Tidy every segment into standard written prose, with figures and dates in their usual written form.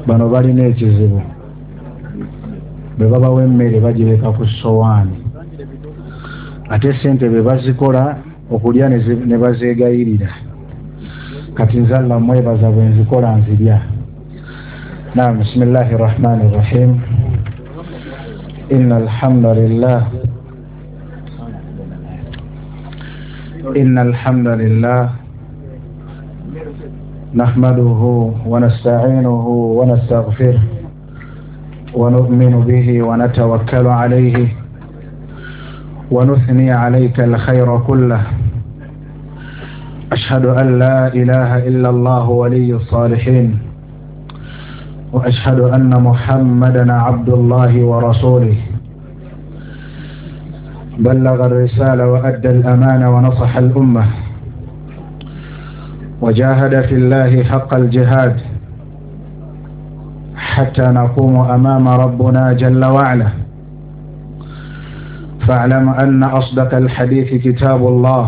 bano balina ekizibu bwe babawa emmere bagireka ku ssowaani ate sente bwe bazikola okulya ne bazeegayirira kati nze Allah mwebaza bwe nzikola nzirya. Naam, bismillahi rahmani rahim. إن الحمد لله نحمده ونستعينه ونستغفره ونؤمن به ونتوكل عليه ونثني عليك الخير كله. أشهد أن لا إله إلا الله ولي الصالحين وأشهد أن محمدا عبد الله ورسوله بلغ الرسالة وأدى الأمانة ونصح الأمة وجاهد في الله حق الجهاد حتى نقوم أمام ربنا جل وعلا. فاعلم أن أصدق الحديث كتاب الله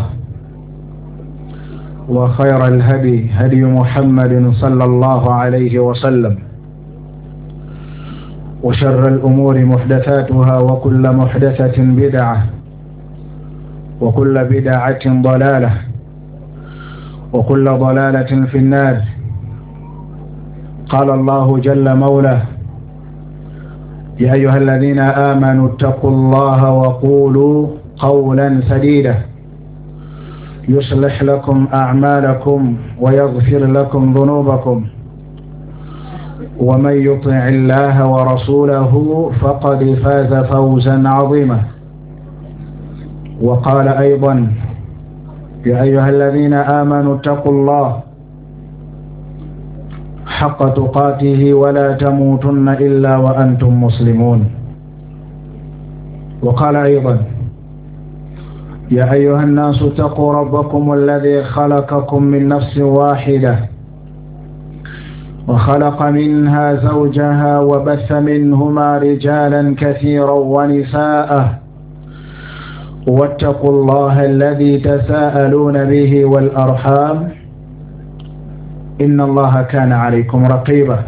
وخير الهدي هدي محمد صلى الله عليه وسلم وشر الأمور محدثاتها وكل محدثة بدعة وكل بدعة ضلالة وكل ضلالة في النار. قال الله جل مولاه: يا أيها الذين آمنوا اتقوا الله وقولوا قولا سديدا يصلح لكم أعمالكم ويغفر لكم ذنوبكم ومن يطع الله ورسوله فقد فاز فوزا عظيما. وقال أيضا: يا أيها الذين آمنوا اتقوا الله حق تقاته ولا تموتن إلا وأنتم مسلمون. وقال أيضا: يا أيها الناس اتقوا ربكم الذي خلقكم من نفس واحدة وخلق منها زوجها وبث منهما رجالا كثيرا ونساء واتقوا الله الذي تساءلون به والأرحام إن الله كان عليكم رقيبا.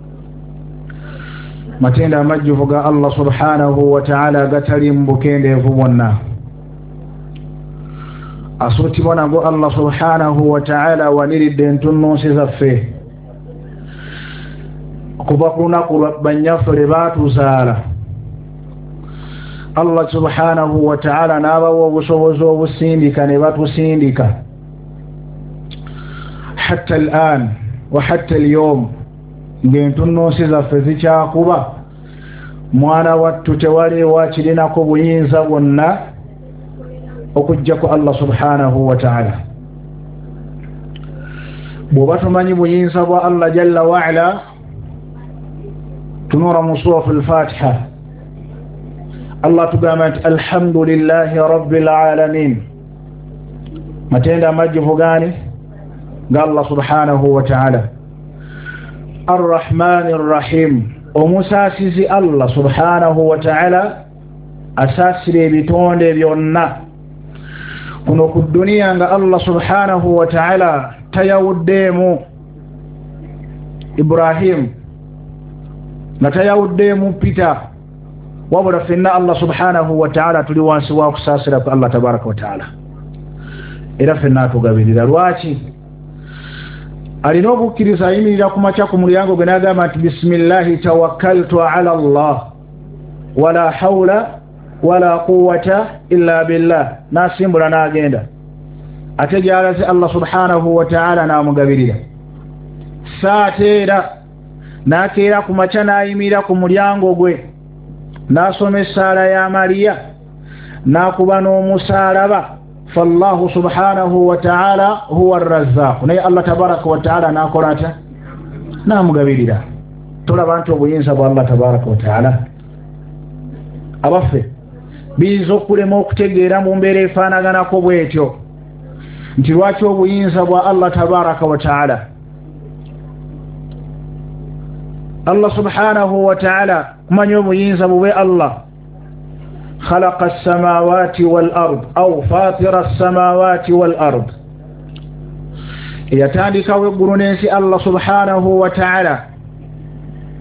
متين مجفق الله سبحانه وتعالى قتلين بكين يفونا أصوتي ونقول الله سبحانه وتعالى ونريد أن تنوسي زفه kubakuna kubanyaffe baatuzaala Allah subhanahu wa ta'ala n'abawa obusobozi obusindika ne batusindika hatta al'an wa hatta al-yawm ng'entunnunsi zaffe zikyakuba mwana wattu tewali wakirinako buyinza bwonna okujjako Allah subhanahu wa ta'ala. bw'oba tumanyi buyinza bwa Allah jalla wa'ala تنور مصروف الفاتحة الله تقامت الحمد لله رب العالمين متين مجف غاني قال الله سبحانه وتعالى الرحمن الرحيم ومساسس الله سبحانه وتعالى أساسري بتون بيونا كنوك الدنيا الله سبحانه وتعالى تيوديمو إبراهيم natayawuddemu pita wabula fenna Allah subhanahu wa ta'ala tuli wansi wa kusasira ku Allah tabaraka wa ta'ala era fenna tugabirira lwaki alina obukkiriza ayimirira ku makya ku mulyango gwe n'agamba nti bisimillahi tawakkaltu ala Allah wala hawla wala quwwata illa billah nasimbula n'agenda ate gy'alaze Allah subhanahu wa ta'ala n'amugabirira saateera nakeera ku makya n'ayimirira ku mulyango gwe n'asoma essaala ya Mariya n'akuba n'omusaalaba fallahu subhanahu wa ta'ala huwa arrazzaq naye Allah tabaraka wa ta'ala n'akola atya n'amugabirira. tolaba nti obuyinza bwa Allah tabaraka wa ta'ala abaffe biyinza okulema okutegeera mu mbeera efaanaganako bwetyo nti lwaki obuyinza bwa Allah tabaraka wa ta'ala Allah subhanahu wa ta'ala kumanyi obuyinza bube Allah khalaqa as-samawati wal ard aw fatira as-samawati wal ard yatandika weggulu n'ensi Allah subhanahu wa ta'ala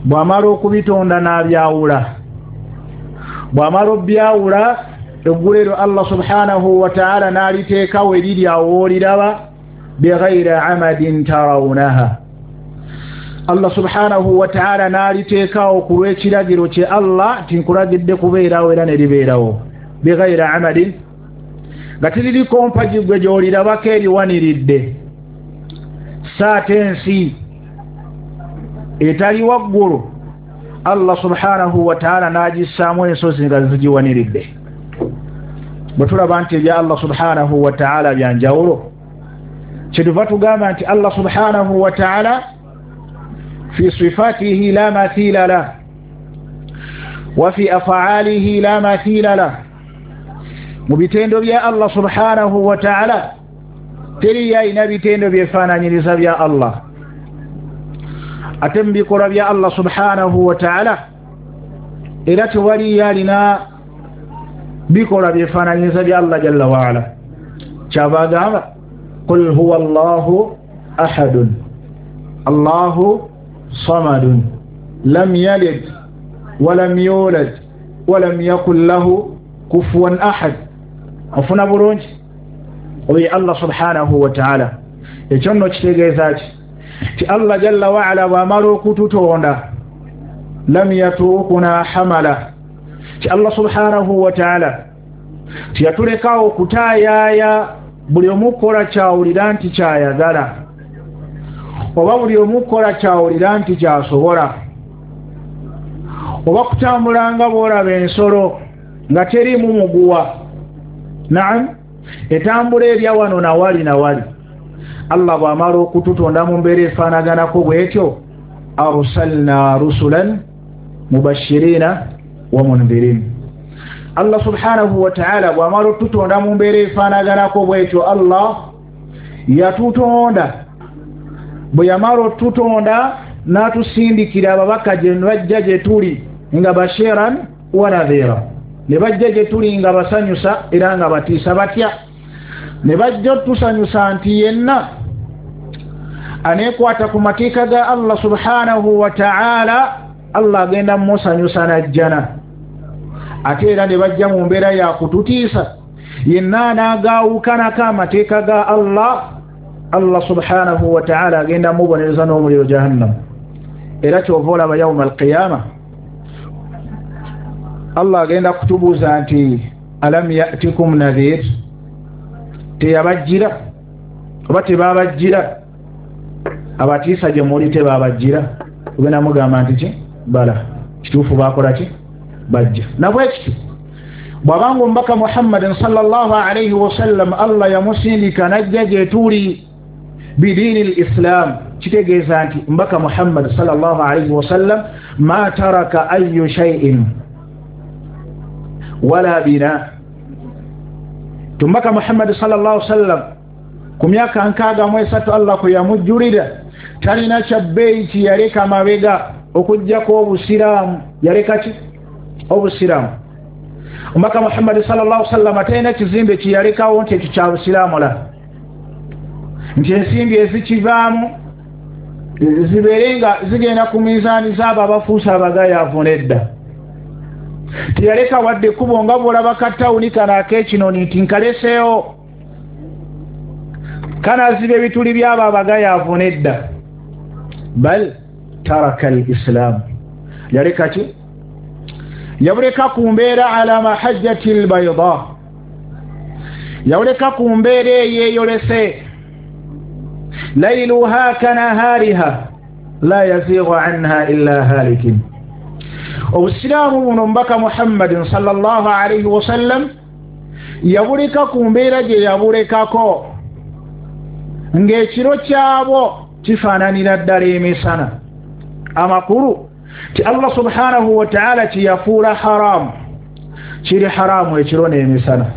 bw'amala okubitonda n'abyawula bw'amala obyawula eggulero Allah subhanahu wa ta'ala n'aliteekawo eriri awo oliraba bighayri amadin tarawunaha Allah subhanahu wa ta'ala n'aliteekawo ku lw'ekiragiro kye Allah tinkulagidde kubeerawo era ne libeerawo bighayri amadin nga tiriko mpagi gwe gy'olirabako eriwaniridde saate ensi etali waggulu Allah subhanahu wa ta'ala n'agissaamu ensozi nga zigiwaniridde bwe tulaba nti ebya Allah subhanahu wa ta'ala byanjawulo kyetuva tugamba nti Allah subhanahu wa ta'ala fi sifatihi la mathila lah wa fi af'alihi la mathila lah mu bitendo bya Allah subhanahu wa ta'ala teri yalina bitendo byefaananyiriza bya Allah ate mu bikolwa bya Allah subhanahu wa ta'ala era tewali yalina bikolwa byefaananyiriza bya Allah jalla waala kyava agamba qul huwa allahu ahadun allahu samadun lam yalid walam yulad walam yakun lahu kufuwan ahad afuna bulungi oyo Allah subhanahu wa ta'ala ekyo nno kitegeeza ti Allah jalla waala bw'amala okututonda lam yatuukuna hamala ti Allah subhanahu wa ta'ala tiyatulekawo kutaayaaya buli omu kukola kyawulira nti kyayagala oba buli omu kukola kyawulira nti kyasobola oba kutambulanga bw'olaba ensolo nga terimu muguwa naam etambula erya wano nawali nawali Allah bw'amala okututonda mu mbeera efaanaganako bw'etyo arsalna rusulan mubashirina wa mundirin Allah subhanahu wa ta'ala bw'amala okututonda mu mbeera efaanaganako bw'etyo Allah yatutonda bwe yamala okututonda n'atusindikira ababaka gye bajja gye tuli nga bashiran wa nadhira ne bajja gye tuli nga basanyusa era nga batiisa batya ne bajja otusanyusa nti yenna aneekwata ku mateeka ga Allah subhanahu wa ta'ala Allah agenda musanyusa najjana ate era ne bajja mu mbeera ya kututiisa yenna anaagaawukanako amateeka ga Allah subhanahu wa ta'ala agenda mubonereza n'omuliro jahannam era kyova olaba yawma alqiyama Allah agenda kutubuuza nti alam ya'tikum nadhir teyabajjira oba tebabajjira abatiisa gye muli tebabajjira ogenda mugamba nti ki bala kituufu bakola ki bajja nabwe kiti bw'abanga omubaka Muhammadin sallallahu alayhi wasallam Allah yamusindika najja gye tuli bidiini l-islam kitegeeza nti mbaka Muhammad sallallahu alayhi wasallam ma taraka ayu shay'in wala bina tumbaka Muhammad sallallahu alayhi wasallam ku myaka 63 Allah kwe yamujjulira talina kyabbeeyi kiyaleka mabega okujjako obusiraamu yaleka ki obusiraamu omubaka Muhammad sallallahu alayhi wasallam talina kizimbe kiyalekawo nti ekyo kya busiraamu la nti ensimbi ezikivaamu zibeere nga zigenda ku mizaani zaabo abafuusa abagayaavu nedda tiyaleka wadde kubo nga bw'olaba katawuni kano ak'ekinoni nti nkaleseewo kanaziba ebituli byabo abagayaavu nedda bal taraka al-islam yaleka ki yabuleka ku mbeera ala mahajjati al-bayda yabuleka ku mbeera eyeeyolese layluha kanahariha la yazighu anha illa halikin obusiraamu buno mbaka Muhammadin sallallahu alayhi wasallam yabuleka ku mbeera gye yabulekako ng'ekiro kyabo kifaananira ddala emisana amakulu ti Allah subhanahu wa ta'ala kiyafuula haramu kiri haramu ekiro n'emisana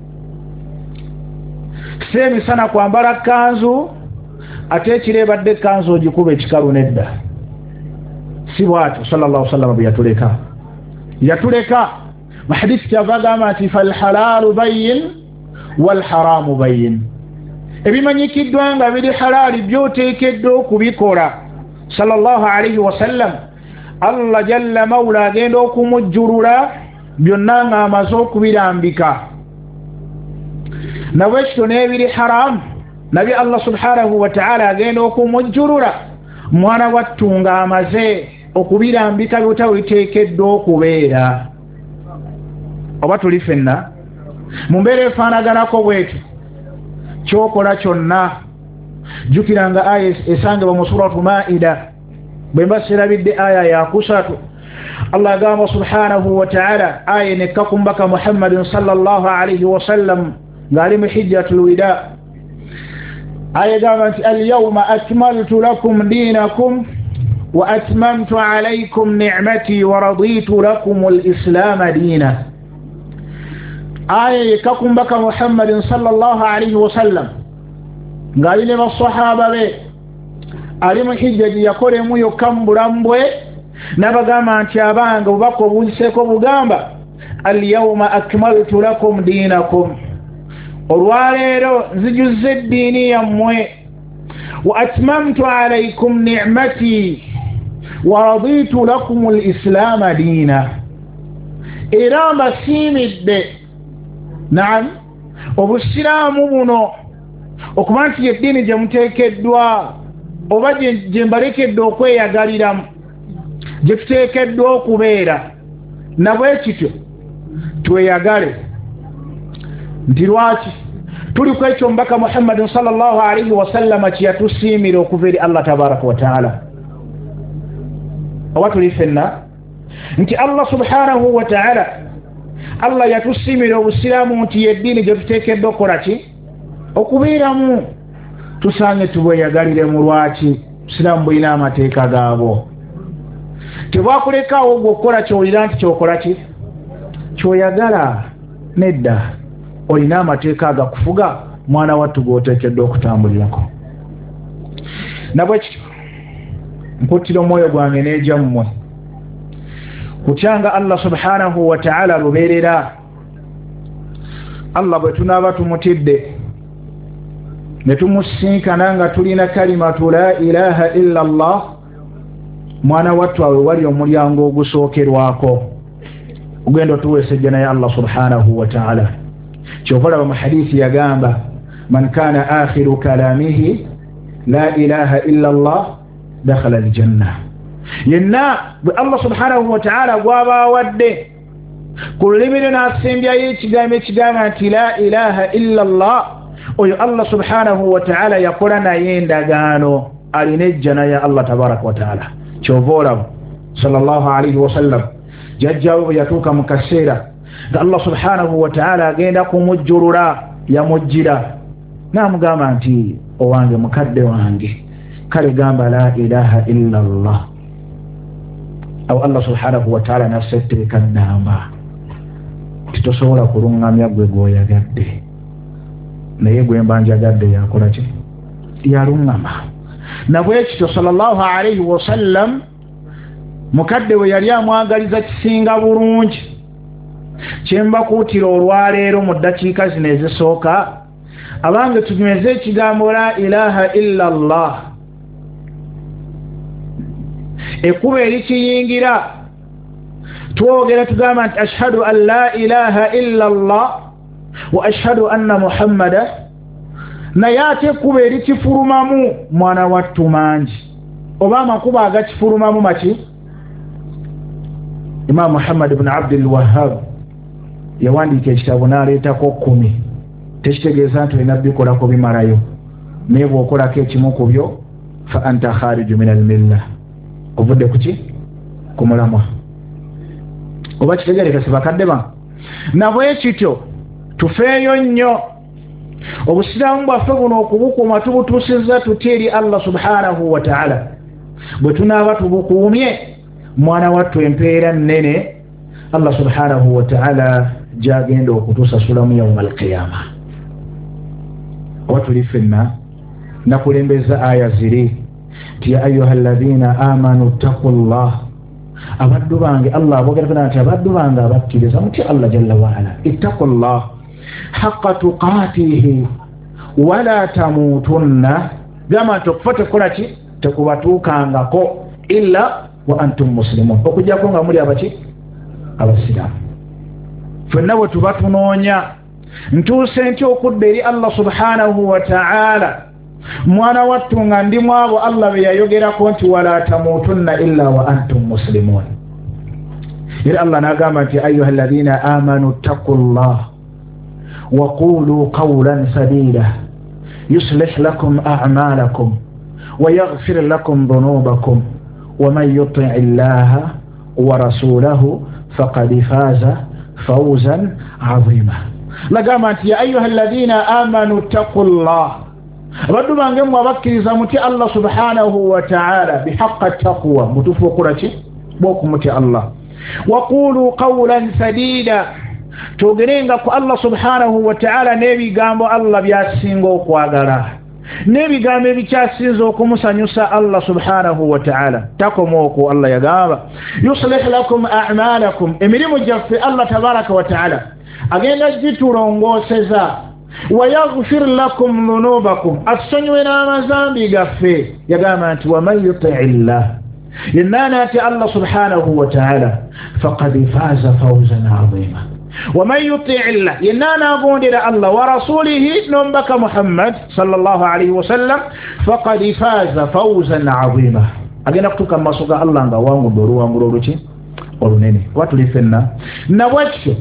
si emisana kwambala kanzu ate ekirebadde kanzu ogikuba ekikalu nedda si bwatyo sallallahu alayhi wasallam bwe yatuleka mu hadisi kyava agamba nti falhalalu bayyin walharamu bayyin ebimanyikiddwa nga biri halaali byoteekeddwa okubikola sallallahu alayhi wasallam Allah jalla maula agenda okumujjulula byonna ng'amaze okubirambika nabwekityo n'ebiri haramu nabyo Allah subhanahu wa ta'ala agenda okumujjulula mwana wattu ng'amaze okubirambika byotawiteekeddwa okubeera. Oba tuli ffenna mu mbeera efaanaganako bwetu kyokola kyonna jjukiranga aya esangibwa mu suratu Maida bwe mba sirabidde aya yakusatu Allah agamba subhanahu wa ta'ala aya nekka ku mbaka Muhammadin sallallahu alayhi wa sallam ng'ali mu hijjatul wida aya gamba nti alyawma akmaltu lakum dinakum wa atmamtu alaykum ni'mati wa raditu lakum al-islam diina. aya yekka ku mbaka Muhammadin sallallahu alayhi wa sallam ng'ali ne basahaba be ali mu hijja gye yakolemu yokka mu bulamu bwe n'abagamba nti abange obubaka obuziseeko bugamba alyawma akmaltu lakum diinakum olwaleero nzijuzza eddiini yammwe wa atmamtu alaykum ni'mati wa raditu lakum al-islaama diina era mbasiimidde naam obusiraamu buno okuba nti eddiini gye muteekeddwa oba gye mbalekedde okweyagaliramu gye tuteekeddwa okubeera nabwe kityo tweyagale nti lwaki tuli ku ekyo mbaka Muhammadin sallallahu alayhi wa sallama kye yatusiimira okuva eri Allah tabaraka wa ta'ala. Oba tuli ffenna nti Allah subhanahu wa ta'ala Allah yatusiimira obusiraamu nti yeddiini gye tuteekeddwa okukola ki okubeeramu tusange tubweyagalire mu lwaki busiraamu bulina amateeka gaabwo tebwakulekaawo gwe okukola kyowulira nti kyokola ki kyoyagala nedda olina amateeka agakufuga mwana wattu gwoteekeddwa okutambulirako. Nabwekityo nkuttira omwoyo gwange n'egyammwe kutyanga Allah subhanahu wa ta'ala lubeerera Allah bwe tunaaba tumutidde ne tumusinkana nga tulina kalimatu la ilaha illa Allah mwana wattu awe wali omulyango ogusookerwako ugenda otuweesa ejjana ya Allah subhanahu wa ta'ala. kyovalaba mu hadithi yagamba man kana akhiru kalamihi la ilaha illa Allah dakhala aljanna. yenna bwe Allah subhanahu wa ta'ala gwaba awadde ku lulimi lwe n'asembyayo ekigambo ekigamba nti la ilaha illa Allah oyo Allah subhanahu wa ta'ala yakola naye endagaano alina ejjana ya Allah tabaraka wa ta'ala. kyova olaba sallallahu alayhi wa sallam jajjawe bwe yatuuka mu kaseera nga Allah subhanahu wa ta'ala agenda kumujjulula yamujjira n'amugamba nti owange mukadde wange kale gamba la ilaha illa Allah. awo Allah subhanahu wa ta'ala n'assetteeka nnamba titosobola kulungamya gwe gwoyagadde naye gwe mba njagadde yakola ki yalungama. nabwekityo sallallahu alayhi wa sallam mukadde we yali amwagaliza kisinga bulungi kyembakuutira olwaleero mu ddakiika zino ezisooka abange tunyweze ekigambo la ilaha illa Allah ekkuba erikiyingira twogera tugamba nti ashhadu an la ilaha illa Allah wa ashhadu anna Muhammada naye ate ekkuba erikifulumamu mwana wattu mangi oba amakuba agakifulumamu maki. Imam Muhammad ibn Abdul Wahhab yawandiika ekitabo n'aleetako 10 tekitegeeza nti olina bikolako bimalayo naye bw'okolako ekimu ku byo fa anta khariju min almilla ovudde kuki ku mulamwa oba kitegerekese bakadde ba. nabwekityo tufeeyo nnyo obusiraamu bwaffe buno okubukuuma tubutuusizza tutya eri Allah subhanahu wa ta'ala bwe tunaaba tubukuumye mwana wattu empeera nnene Allah subhanahu wa ta'ala gyagenda okutusasulamu yawma alqiyama. oba tuli ffenna nakulembeza aya ziri ti ya ayuha alladhina amanu ttaqullah abaddu bange Allah abogeragana nti abaddu bange abakkiriza mutya Allah jalla waala ittaqullah haqqa tuqatihi wala tamutunna gama tokufata kola ki tekubatuukangako illa wa antum muslimun okujjako nga muli abaki abasiraamu ffenna bwe tuba tunoonya ntuuse ntya okudda eri Allah subhanahu wa ta'ala mwana wattu nga ndi mu abo Allah be yayogerako nti wala tamuutunna illa wa antum muslimun era Allah n'agamba nti ayuha alladhina amanu ttaqullah wa qulu qawlan sadida yuslih lakum a'malakum wa yaghfir lakum dhunubakum wa man yuti' Allaha wa rasulahu faqad faza fawzan 'azima lagamba nti ya ayuha alladhina amanu ttaqullah abaddu bange mmwe abakkiriza muti Allah subhanahu wa ta'ala bihaqqa taqwa mutufu okulaki bw'okumuti Allah waqulu qawlan sadida togerenga ku Allah subhanahu wa ta'ala n'ebigambo Allah byasinga okwagala n'ebigambo ebikyasinza okumusanyusa Allah subhanahu wa ta'ala takoma okwo Allah yagamba yuslih lakum a'malakum emirimu gyaffe Allah tabaraka wa ta'ala agenda gitulongooseza wa yaghfir lakum dhunubakum asonyiwe n'amazambi gaffe yagamba nti wa man yuti' llah yenna ati Allah subhanahu wa ta'ala faqad faza fawzan 'azima wa man yuti' llah yenna agondera Allah wa rasulihi nombaka Muhammad sallallahu alayhi wa sallam faqad faza fawzan 'azima agenda kutuka masuka Allah nga wangudde oluwangulo oluki olunene watulifenna nabwekyo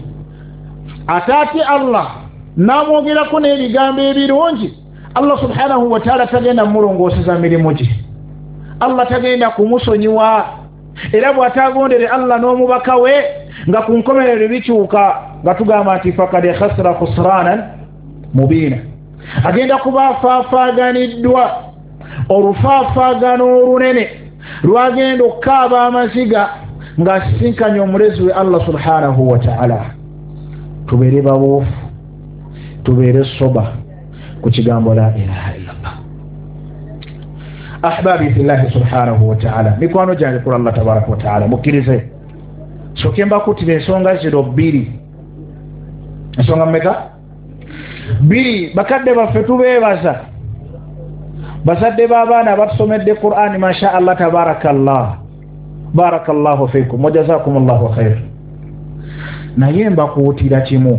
atati Allah namwogerako n'ebigambo ebirungi Allah subhanahu wa ta'ala tagenda mulongooseza mirimu gye Allah tagenda kumusonyiwa era bw'atagondere Allah n'omubaka we nga ku nkomerero bikyuka nga tugamba nti faqad khasira khusranan mubiina agenda kuba afaafaaganiddwa olufaafagano olunene lwagenda okukaaba amaziga ng'asisinkanye omulezi we Allah subhanahu wa ta'ala tubeere bawoofu tubeere soba ku kigambo la ilaha illallah ahbabi fillahi subhanahu wa ta'ala mikwano gyange kula Allah tabaraka wa ta'ala mukkirize soke mbakutira ensonga ziro bbiri ensonga mmeka bbiri bakadde baffe tubeebaza bazadde b'abaana batusomedde Qur'ani masha Allah tabarakallah barakallahu fikum wa jazakumullahu khair naye mbakuutira kimu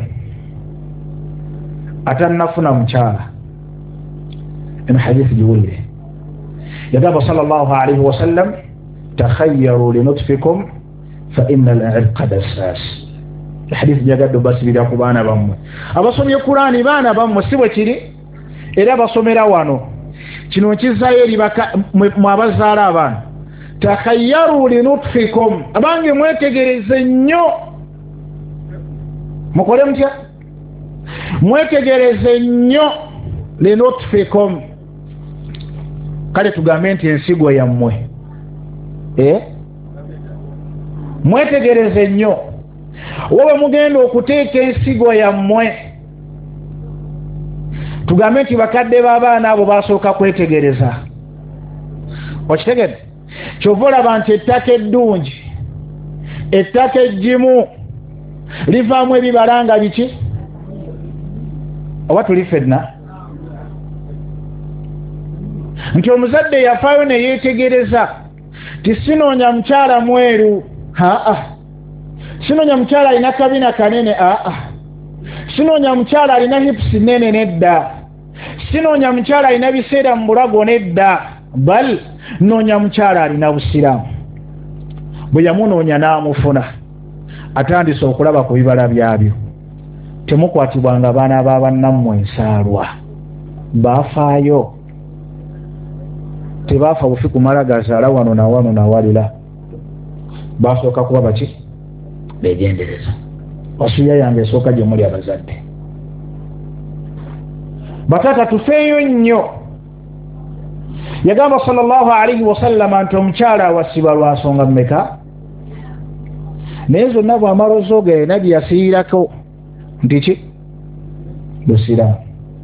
atannafuna mukyala eno hadithi giwulire yagamba sallallahu alayhi wa sallam takhayyaru linutfikum fa inna al-'irqa dassas hadithi jagadde basibira ku baana bammwe abasomye Qur'ani baana bammwe si bwe kiri era basomera wano kino nkizaayo eri mu abazaala abaana takhayyaru linutfikum abange mwetegereze nnyo mukole mutya mwetegereze nnyo linutfikum kale tugambe nti ensigo yammwe mwetegereze nnyo wowe mugenda okuteeka ensigo yammwe tugambe nti bakadde b'abaana abo basooka kwetegereza okitegedde kyova olaba nti ettaka eddungi ettaka eggimu livaamu ebibala nga biki oba tuli ffenna nti omuzadde yafaayo ne yeetegereza ti sinoonya mukyala mweru sinoonya mukyala alina kabina kanene sinoonya mukyala alina hipusi nene nedda sinoonya mukyala alina biseera mu bulago nedda bal noonya mukyala alina busiraamu bwe yamunoonya n'amufuna atandise okulaba ku bibala byabyo temukwatibwanga baana b'abannammwe ensaalwa baafaayo tebaafa bufi kumala gazaala wano na wano nawalira basooka kuba baki beegendereza wasuya yange esooka gye muli abazadde batata tufeeyo nnyo yagamba sallallahu alayhi wa sallam nti omukyala awasibwa lwa nsonga mmeka naye zonna bw'amala ozooga nabbi yasiirako nti ki busiraamu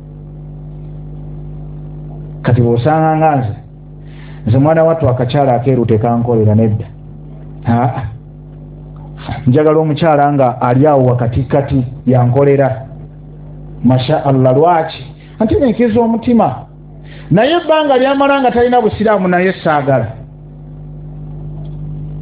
kati bw'osanga nga nze mwana wattu akakyala akeeru tekankolera nedda njagala omukyala nga ali awo wakatikati yankolera masha Allah lwaki anti nenkiza omutima naye ebbanga lyamala nga talina busiraamu naye saagala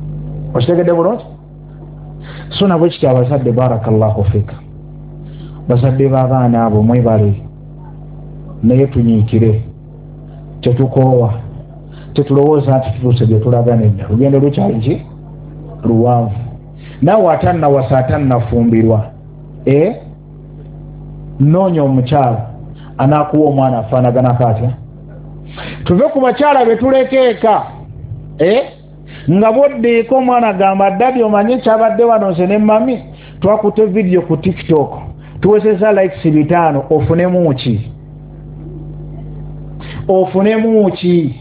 Oshitegedde bulungi? So nabo kityo abazadde barakallahu fika. Bazadde b'abaana abo mwebale naye tunyiikire, tetukoowa, tetulowooza nti tutuuse gye tulaga nedda. Lugendo lukyali ki? Luwanvu. Naawe atannawasa atannafumbirwa noonya omukyala anaakuwa omwana afaanaganako atya. Tuve ku bakyala be tulekeeka nga boddeeko omwana gamba ddadi omanye kyabadde wano nze ne mami twakutte vidiyo ku TikTok tuweseza likes 5 ofunemu ki? Ofunemu ki?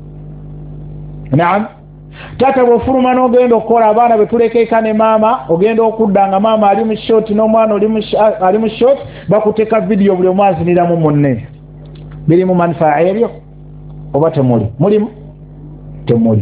Naam. Tata bw'ofuluma n'ogenda okukola abaana be tulekeeka ne maama ogenda okudda nga maama ali mu short n'omwana ali mu short bakuteeka vidiyo buli omu aziniramu munne. Biri mu manufaa ebyo oba temuli? Mulimu? Temuli.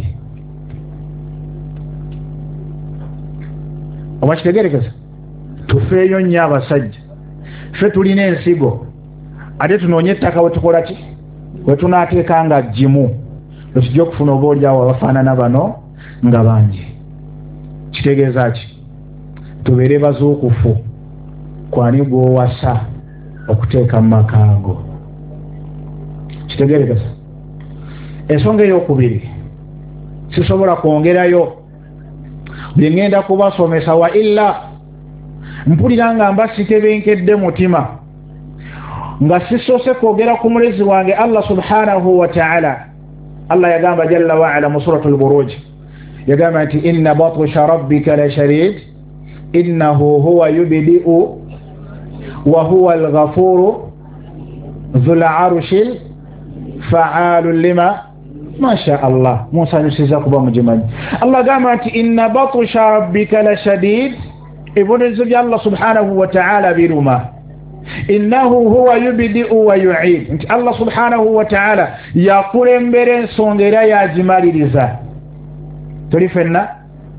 Oba kitegerekeza? Tufeeyo nnyo abasajja. Ffe tulina ensigo ate tunoonye ettaka we tukola ki? We tunaateeka nga jjimu tujja okufuna obaolyawo abafaanana bano nga bangi. Kitegeeza ki? Tubeere bazuukufu kwani gw'owasa okuteeka mu maka ago. Kitegerekeza? Ensonga ey'okubiri sisobola kwongerayo bye ngenda kubasomesa wa illa mpulira nga mbasitebenkedde mutima nga sisoose kwogera ku mulezi wange Allah subhanahu wa ta'ala. Allah yagamba jalla wa ala mu suratul Buruj yagamba nti inna batsha rabbika la shadid innahu huwa yubdi'u wa huwa al-ghafuru dhul 'arshil fa'alu lima ma sha Allah. Musa yusiza kuba mujimanyi. Allah gamba nti inna batsha rabbika la shadid ibunzu bya Allah subhanahu wa ta'ala biruma. Innahu huwa yubdi'u wa yu'id. Nti Allah subhanahu wa ta'ala yakulembera ensonga era yagimaliriza. Tuli fenna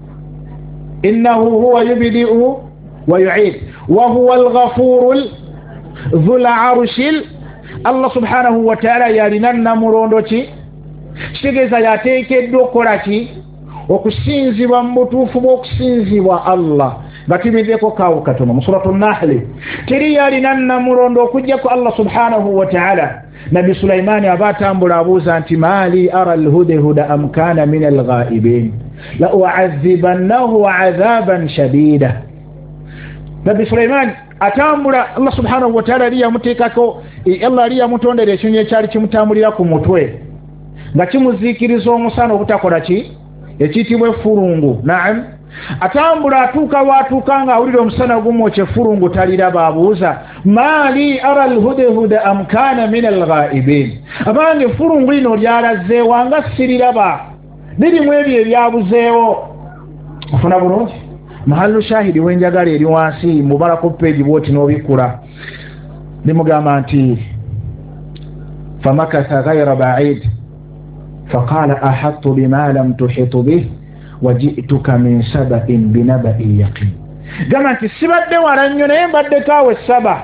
innahu huwa yubdi'u wa yu'id wa huwa al-ghafurul dhul 'arshil. Allah subhanahu wa ta'ala yalina namulondo ki? Kitegeeza yateekeddwa okukola ki? Okusinzibwa mu butuufu bw'okusinzibwa Allah. Batimiddeko kaawo katono mu suratu Nahl. Teri yalina namulondo okujjako Allah subhanahu wa ta'ala. Nabi Sulaimaani abaatambula abuuza nti maali ara alhudahuda am kaana min alghaibin la u'adhibannahu 'adhaban shadida. Nabi Sulaimaani atambula Allah subhanahu wa ta'ala ali yamuteekako Allah ali yamutondera ekinyonyi ekyali kimutambulira ku mutwe nga kimuziikiriza omusana obutakola ki? Ekiyitibwa effurungu. Naam. Atambula atuuka waatuuka nga awulira omusana gumwokya effurungu taliraba abuuza maali ara alhudahuda am kaana min alghaibin. Abange effurungu lino lyalazeewo anga siriraba birimu ebyo ebyabuzeewo. Ofuna bulungi? Mahallu shahidi wenjagala eri wansi mubalako peegi bwoti n'obikkula limugamba nti famakatha ghayra ba'id faqala ahattu bima lam tuhitu bih waji'tuka min saba'in binaba'in yaqin. Gamba nti sibadde wala nnyo naye mbadde kaawe saba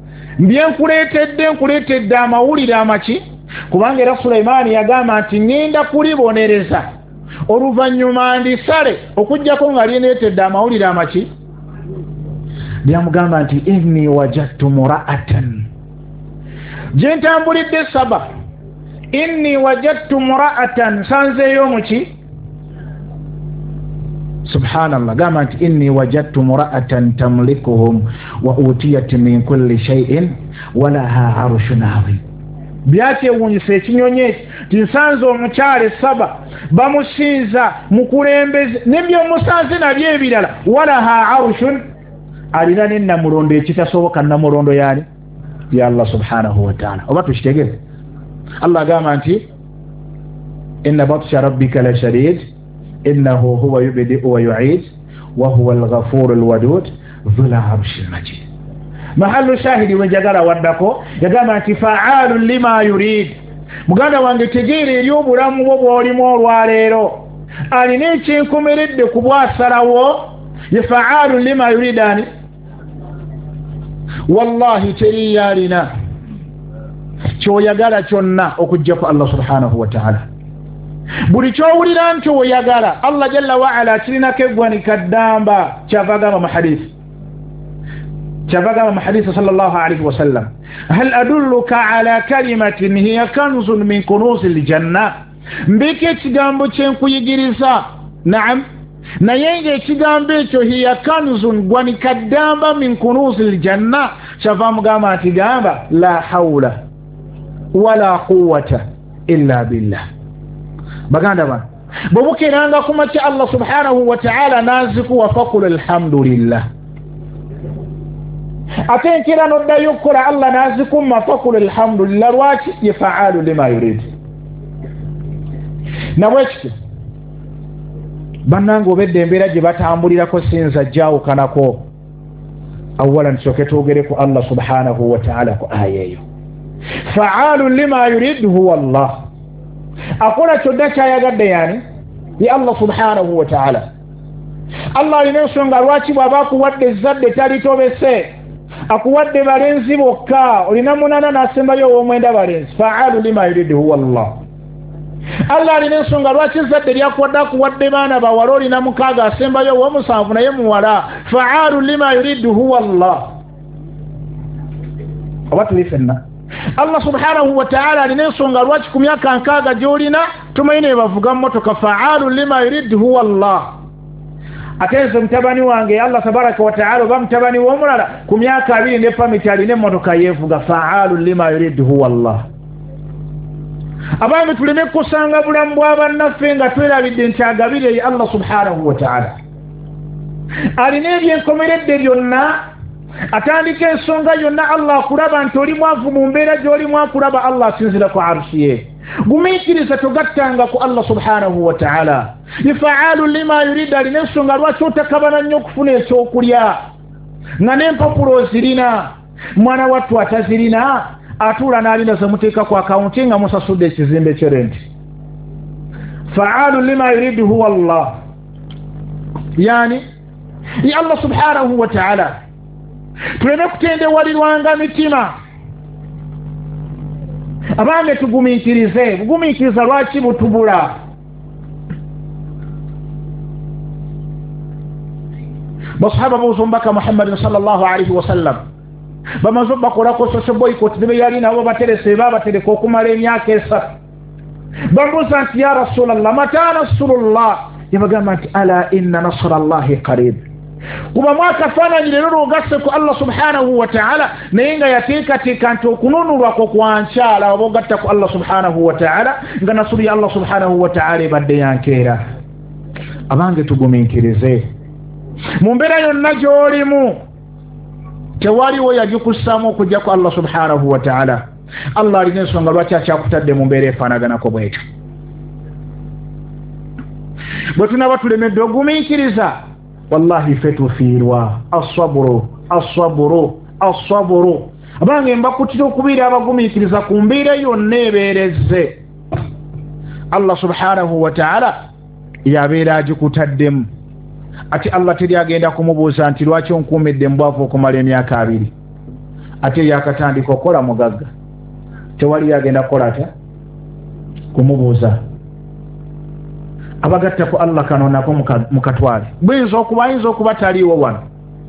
nkuleetedde amawulire amaki? Kubanga era Sulaimaani yagamba nti ngenda kulibonereza oluvannyuma ndisale okujjako nga lyeneetedde amawulire amaki? Lyamugamba nti inni wajadtu mura'atan. Gye ntambulidde saba inni wajadtu mura'atan sanzeeyo muki? Subhanallah. Gamba nti inni wajadtu mura'atan tamlikuhum wa utiyat min kulli shay'in wa laha 'arshun 'azim. Byakyewuunyisa ekinyonyi eki tinsanze omukyala saba bamusinza mukulembeze nebyomusanze nabyo ebirala walaha 'arshun alina n'ennamulondo ekitasoboka namulondo yaani ya Allah subhanahu wa ta'ala. Oba tukitegeze? Allah agamba nti inna batsha rabbika la shadid innahu huwa yubdi'u wa yu'id wa huwa al-ghafurul wadud dhul 'arshil majid. Mahallu shahidi wenjagala waddako yagamba nti fa'alun lima yurid. Muganda wange tegeera eri obulamu bwo bw'olimu olwaleero alina ekyenkomeredde ku bwasalawo ye fa'alun lima yuridani. Wallahi teri yalina kyoyagala kyonna okujjako Allah subhanahu wa ta'ala. buli kyowulira nti oyagala Allah jalla wa ala kirinako eggwanika ddamba kyava gamba mu hadithi sallallahu alayhi wa sallam hal adulluka ala kalimatin hiya kanzun min kunuzil janna mbika ekigambo kyenkuyigiriza naam naye ng'ekigambo ekyo hiya kanzun ggwanika ddamba min kunuzil janna kyava mugamba nti gamba la hawla wala quwwata illa billah baganda bano bwebukeranga ku makya Allah subhanahu wa ta'ala nazikuwa faqul alhamdulillah ate enkera noddayo okukola Allah nazikumma faqul alhamdulillah lwaki ye fa'alu lima yurid nabwekityo bannange obedde embeera gye batambulirako sinza jawukanako awalan tusooke twogereko Allah subhanahu wa ta'ala ku aya eyo fa'alu lima yurid huwa Allah akola kyonna kyayagadde yani ye Allah subhanahu wa ta'ala Allah alina ensonga lwaki bw'aba akuwadde ezzadde talitobese akuwadde balenzi bokka olina munana n'asembayo ow'omwenda balenzi fa'alu lima yurid huwa Allah Allah alina ensonga lwaki ezzadde lyakuwadde akuwadde baana bawala olina mukaaga asembayo ow'omusanvu naye muwala fa'alu lima yurid huwa Allah oba tuli fenna Allah subhanahu wa ta'ala alina ensonga lwaki ku myaka nkaaga gy'olina tumanyi ne bavuga mmotoka fa'alu lima yurid huwa Allah ate nze mutabani wange Allah tabaraka wa ta'ala oba mutabani w'omulala ku myaka 2 ne pamiti alina emmotoka yeevuga fa'alu lima yurid huwa Allah abaami tuleme kusanga bulamu bw'abannaffe nga twerabidde nti agabire ye Allah subhanahu wa ta'ala alina ebyenkomeredde byonna atandika ensonga yonna Allah akulaba nti oli mwavu mu mbeera gy'olimu akulaba Allah asinzira ku arushi ye gumiikiriza togattanga ku Allah subhanahu wa ta'ala ifa'alu lima yurida alina ensonga lwaki otakabana nnyo okufuna ekyokulya nga n'empapulo zirina mwana wattu atazirina atuula n'alina zemuteeka ku akawunti nga musasudde ekizimbe ky'erenti fa'alu lima yuridu huwa Allah yani ya Allah subhanahu wa ta'ala tuleme kutendewalirwanga mitima abange tugumiikirize bugumiikiriza lwaki butubula basahaba b'omumbaka Muhammad sallallahu alayhi wa sallam bamaze bakolako social boycott ne yalina abo baterese babatereka okumala emyaka 3 bamubuuza nti ya rasulallah mata nasrullah yabagamba nti ala inna nasrallahi qarib kuba mwakafaananyi leero lw'ogasse ku Allah subhanahu wa ta'ala naye nga yateekateeka nti okununulwa kwo kwankyala oba ogatta ku Allah subhanahu wa ta'ala nga nasulu ya Allah subhanahu wa ta'ala ebadde yankeera abange tugumiikirize mu mbeera yonna gy'olimu tewaliwo yagikussamu okujja ku Allah subhanahu wa ta'ala Allah alina ensonga lwaki akyakutadde mu mbeera efaanaganako bwetyo bwe tunaba tulemedde ogumiikiriza wallahi ffe tufiirwa aswaburu abange mbakutira okubiira abagumiikiriza ku mbeera yonna ebeerezze Allah subhanahu wa ta'ala yabeera agikutaddemu ate Allah teri agenda kumubuuza nti lwaki onkuumidde mbwavu okumala emyaka 2 ate yakatandika okukola mugagga tewali yagenda kukola atya kumubuuza abagatta ku Allah kano nako mukatwale bwinza okuba taliiwo wano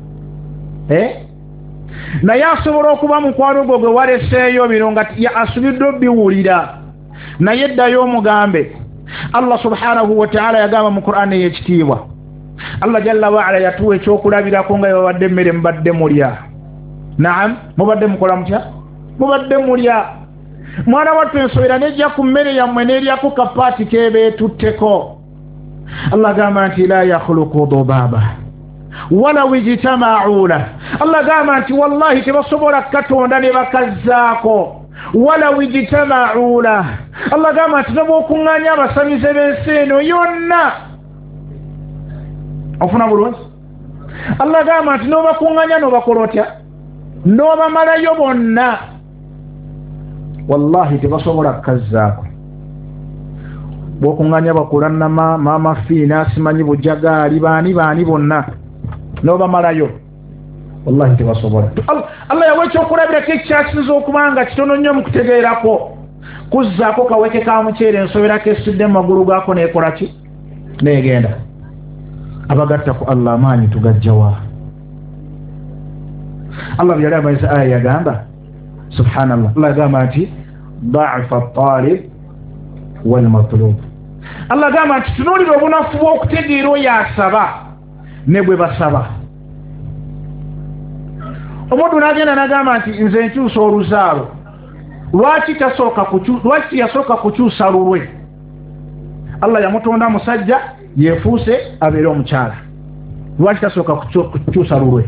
naye asobola okuba mukwano gwo gwe waleseeyo bino nga asubidde obiwulira naye ddayo omugambe Allah subhanahu wa ta'ala yagamba mu Qur'an y'ekitiibwa Allah jalla wa ala yatuwa ekyokulabirako nga babadde emmere mubadde mulya naam mubadde mukola mutya mubadde mulya mwana wattu ensobera nejja ku mmere yammwe n'eryako kapaati kebeetutteko Allah gamba nti la yakhluqu dhubaba walaw ijtama'u lahu Allah gamba nti wallahi tebasobola katonda ne bakazzaako walaw ijtama'u lahu Allah gamba nti n'okuŋŋaanya abasamize b'ensi eno yonna ofuna bulungi Allah gamba nti n'obakuŋŋaanya n'obakola otya n'obamalayo bonna wallahi tebasobola kukazzaako bw'okuŋŋaanya bakulannama maama fiina simanyi bujagaali baani bonna n'obamalayo wallahi tebasobola Allah yawa ekyokulabirako ekyasinza okuba nga kitono nnyo mu kutegeerako kuzzaako kaweke ka muceere ensobera kesudde mu magulu gaako neekola ki neegenda. Abagatta ku Allah amaanyi tugajjawa. Allah bwe yali amalisa aya yagamba subhanallah, Allah yagamba nti da'fa at-talib wal matlub. Allah yagamba nti tunuulira obunafu bw'okutegeera oyo asaba ne bwe basaba. Omuntu n'agenda n'agamba nti nze nkyusa oluzaalo, lwaki yasooka kukyusa lulwe? Allah yamutonda musajja yeefuuse abeere omukyala, lwaki tasooka kukyusa lulwe?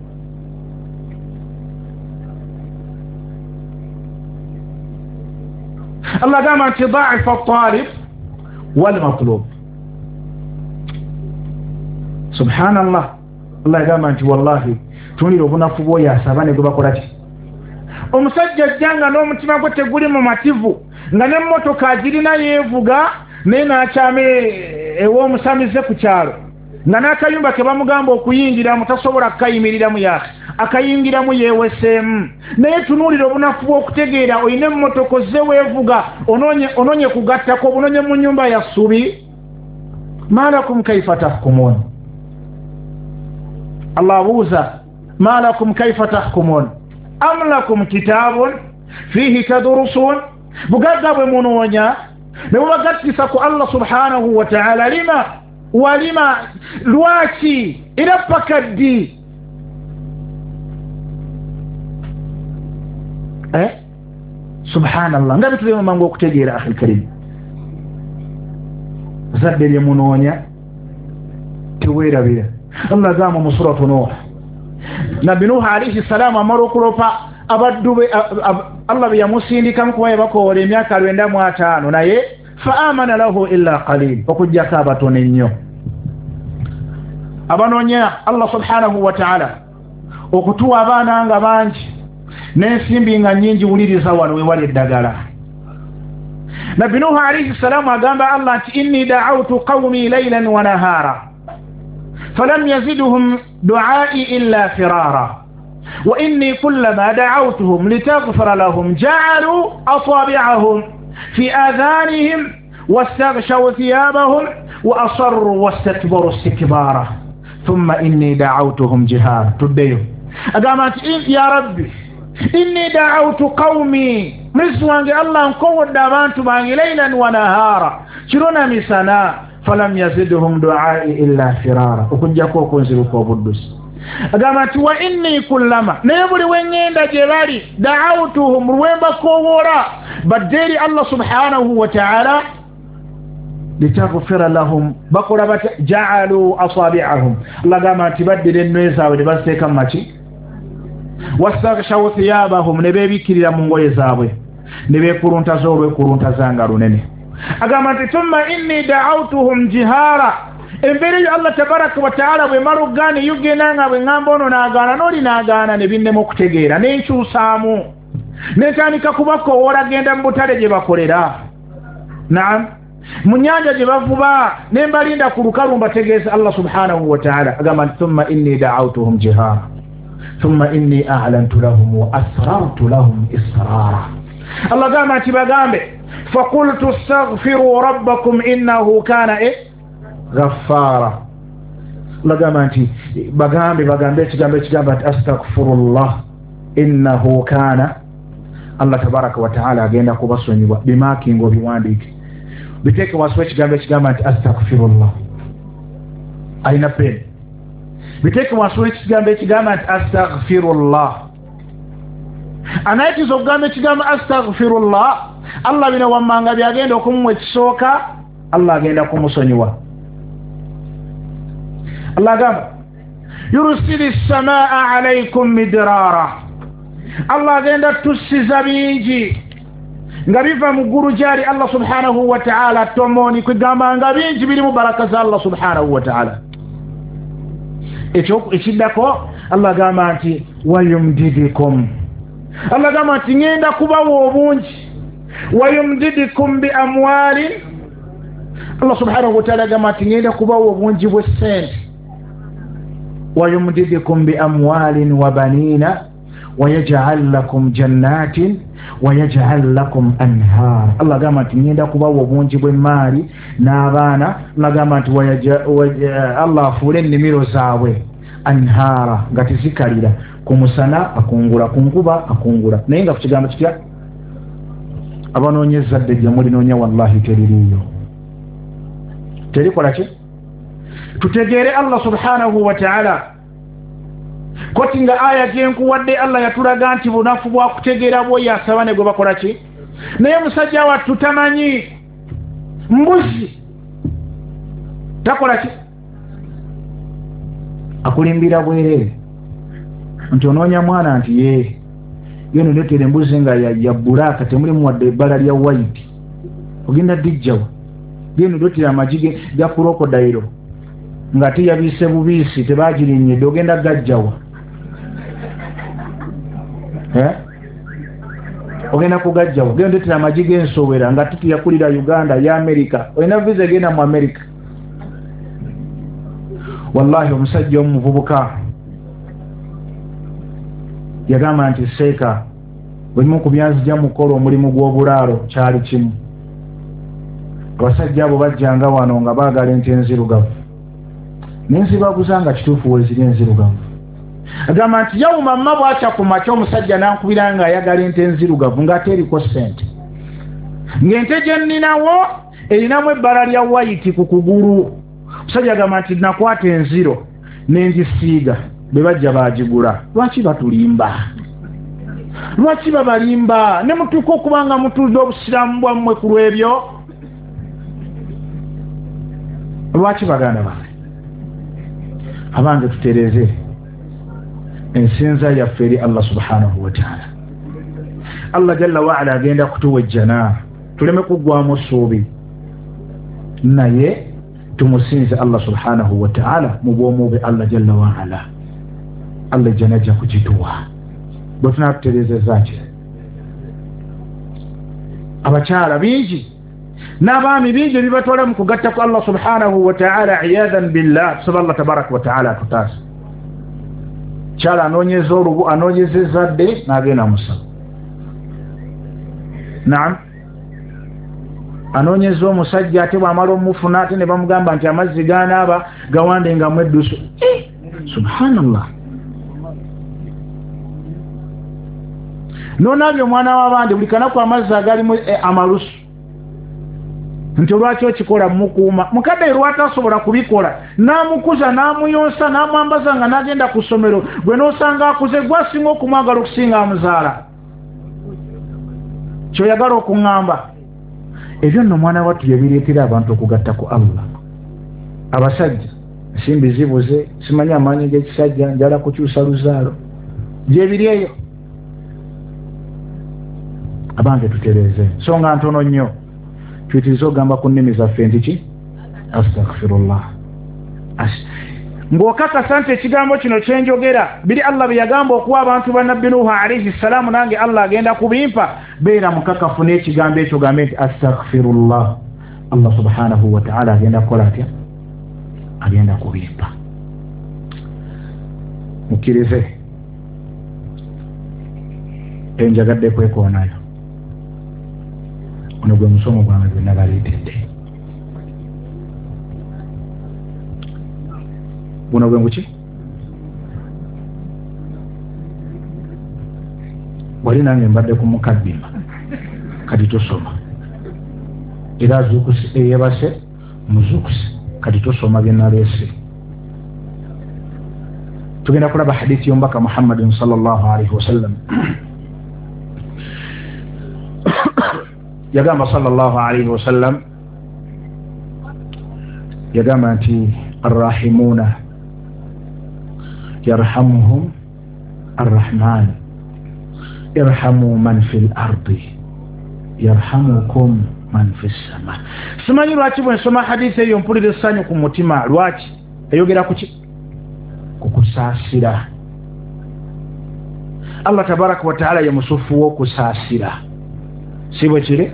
Allah agamba nti da'fa at-talib wal matlub. Subhanallah, Allah agamba nti wallahi tunira obunafu bw'oyo asaba ne gwe bakola ki? Omusajja ajjanga n'omutima gwe teguli mu mativu, nga n'emmotoka agirina yeevuga naye n'akyama ew'omusamize ku kyalo, nga n'akayumba ke bamugamba okuyingiramu tasobola kukayimiriramu yaki, akayingiramu yeeweseemu. Naye tunuulira obunafu bw'okutegeera oyina emmotoka ozze weevuga ononye kugattako, obunonye mu nnyumba ya ssubi. Ma lakum kaifa tahkumun? Allah abuuza ma lakum kaifa tahkumun am lakum kitabun fihi tadrusun. Bugagga bwe munoonya ne bubagattisa ku Allah subhanahu wa ta'ala, lima walima, lwaki era paka ddi? Subhanallah, nga bitulema mangu okutegeera akhil karim. Zadde lye munoonya teweerabira. Allah agamba mu suratu Nuh, Nabbi Nuh alayhi salamu amala okulopa abaddu be, Allah bwe yamusindikamu kuba bakoola emyaka 95, naye fa amana lahu illa qalil, okujjako abatono ennyo. Abanoonya Allah subhanahu wa ta'ala okutuwa abaana nga bangi n'ensimbi nga nnyingi, wuliriza wano we wali eddagala. Nabbi Nuh alayhi salamu agamba Allah nti inni da'awtu qawmi laylan wa nahara فلم يزدهم دعائي إلا فرارا وإني كلما دعوتهم لتغفر لهم جعلوا أصابعهم في آذانهم واستغشوا ثيابهم وأصروا واستكبروا استكبارا ثم إني دعوتهم جهارا. تديو أقامت يا ربي إني دعوت قومي مسوانج الله نقود دابانت باني ليلا ونهارا شرونا مسانا فلم يزدهم دعائي إلا فرارا. وكنجاكو كنزلوكو بدس أقامت وإني كلما نيبري وينين دا جبالي دعوتهم رويبا كورا بديري الله سبحانه وتعالى لتغفر لهم بقرة جعلوا أصابعهم. الله قامت بدل النويسا ولبسي كمتي واستغشوا ثيابهم نبي كريا منغوي زابي نبي كورونتا زورو كورونتا زانغارو نني. أقامت ثم إني دعوتهم جهارا. emberi Allah tabaraka wa taala bwe marugani yugenanga bwe ngambono naagaana noli naagaana ne binnemu okutegeera n'enkyusaamu n'entandika kubakoowola genda mu butale gye bakolera, naam, mu nnyanja gye bavuba ne mbalinda ku lukalu mbategeeza Allah subhanahu wa taala. agamba nti thumma inni da'awtuhum jihaara thumma inni a'lantu lahum wa asrartu lahum israara. Allah agamba nti bagambe faqultu astaghfiru rabbakum innahu kana ghaffara. Lagamba nti bagambe ekigamba nti astaghfirullah innahu kana. Allah tabaraka wa taala agenda kubasonyiwa bimakingo biwandiike biteeke wansi w'ekigambo ekigamba nti astaghfirullah. alina peni biteeke wansi w'ekigambo ekigamba nti astaghfirullah. anayitiza okugamba ekigambo astaghfirullah, Allah bino wammanga byagenda okumuwa ekisooka, Allah agenda kumusonyiwa. Allah agamba yursili samaa alaykum midrara. Allah agenda tussiza bingi nga biva mu ggulu gyali Allah subhanahu wa ta'ala, tomoni kwegamba nga bingi birimu baraka za Allah subhanahu wa ta'ala. Ekiddako Allah agamba nti wayumdidikum. Allah agamba nti ngenda kubawa obungi, wayumdidikum bi amwalin. Allah subhanahu wa ta'ala agamba nti ngenda kubawa obungi bw'essente. ويمددكم بأموال وبنين ويجعل لكم جنات ويجعل لكم أنهار. الله قامت نيدا كبا وبونجي بماري نابانا لقامت الله فولن نميرو زاوي أنهارا غاتي زكاريلا كمسانا أكونغورا كنكوبا أكونغورا نينغا كتجامة كتيا أبانو نيزاد جمولي نونيا والله تريريو تري كولاكي تتجيري الله سبحانه وتعالى kotinga aya jenku wadde Allah yatulaga nti bunafu bwa kutegeera bwo yasabane gwe bakola ki naye musajja wattu tamanyi mbuzi takola ki akulimbira bwerere nti onoonya mwana nti ye yeno letere embuzi nga ya bulaka temulimu wadde ebbala lya white ogenda dijjawa yeno letere amagige ga krokodayiro nga teyabise bubisi tebagirinyedde ogenda gajjawa ogenda kugajjawo genda ndetera amagi g'ensowera nga tutuyakulira Uganda ya America olina visa egenda mu America. Wallahi omusajja omuvubuka yagamba nti seeka bwekimu ku byanzija mukola omulimu gw'obulaalo kyali kimu. Abasajja abo bajjanga wano nga baagala ente enzirugavu nenzibaguza nga kituufu weziri enzirugavu. Agamba nti yawuma mma bwakya ku makya omusajja nankubira nga ayagala ente enzirugavu ng'ate eriko ssente. Ng'ente gye nninawo erinamu ebbala lya white ku kugulu. Omusajja agamba nti nakwata enziro n'engisiiga bwe bajja baagigula. Lwaki batulimba? Lwaki babalimba? Ne mutuuka okuba nga mutuuze obusiraamu bwammwe ku lw'ebyo? Lwaki baganda bange? Abange tutereeze ensinza yaffe eri Allah subhanahu wa ta'ala. Allah jalla wa ala agenda kutuwejjana tuleme kuggwamu ssuubi naye tumusinze Allah subhanahu wa ta'ala mu bwomu bwe Allah jalla wa ala. Allah jana ajja kugituwa bwe tunatutereezezza ki abakyala bingi n'abaami bingi ebibatwala mu kugatta ku Allah subhanahu wa ta'ala iyadan billah. Tusaba Allah tabaraka wa ta'ala atutaasa. Kyala anoonyeza olubu anoonyeza ezzadde n'agenda musaba. Naam, anoonyeza omusajja ate bw'amala omufuna ate ne bamugamba nti amazzi ganaaba gawandengamu eddusu. Subhanallah. Nonaabye omwana w'abandi buli kanaku amazzi agalimu amalusu nti olwaki okikola mukuuma. Mukadde lwatasobola kubikola n'amukuza n'amuyonsa n'amwambaza nga n'agenda ku ssomero gwe n'osanga akuze gwasinga okumwagala okusinga amuzaala. Kyoyagala okuŋŋamba ebyo nno mwana wattu bye bireetera abantu okugatta ku Allah. Abasajja ensimbi zibuze, simanyi amaanyi g'ekisajja, njala kukyusa luzaalo gye biri eyo. Abange tutereeze so nga ntono nnyo tuyitiriza ogamba ku nnimi zaffe nti ki astaghfirullah. Ng'okakasa nti ekigambo kino kyenjogera biri Allah bye yagamba okuwa abantu ba Nabbi Nuhu alayhi salaamu nange Allah agenda kubimpa, beera mukakafu n'ekigambo ekyo gambe nti astaghfirullah. Allah subhanahu wa ta'ala agenda kukola atya? Agenda kubimpa. Mukkirize enjagadde kwekoonayo. Ono gwe musomo gwange gwe nabaleetedde. Buno gwe nguki? Wali nange mbadde ku mukaddima kati tosoma. Era azuukuse eyebase muzuukuse kati tosoma bye naleese. Tugenda kulaba hadithi y'omubaka Muhammadin sallallahu alayhi wa sallam. Yagamba sallallahu alayhi wa sallam yagamba nti arrahimuna yarhamuhum arrahman irhamu man fil ardi yarhamukum man fis sama. Simanyi lwaki bwe nsoma hadithi eyo mpulira essanyu ku mutima. Lwaki? Eyogera ku ki? Kukusaasira. Allah tabaraka wa ta'ala ye musufu w'okusaasira, si bwe kiri?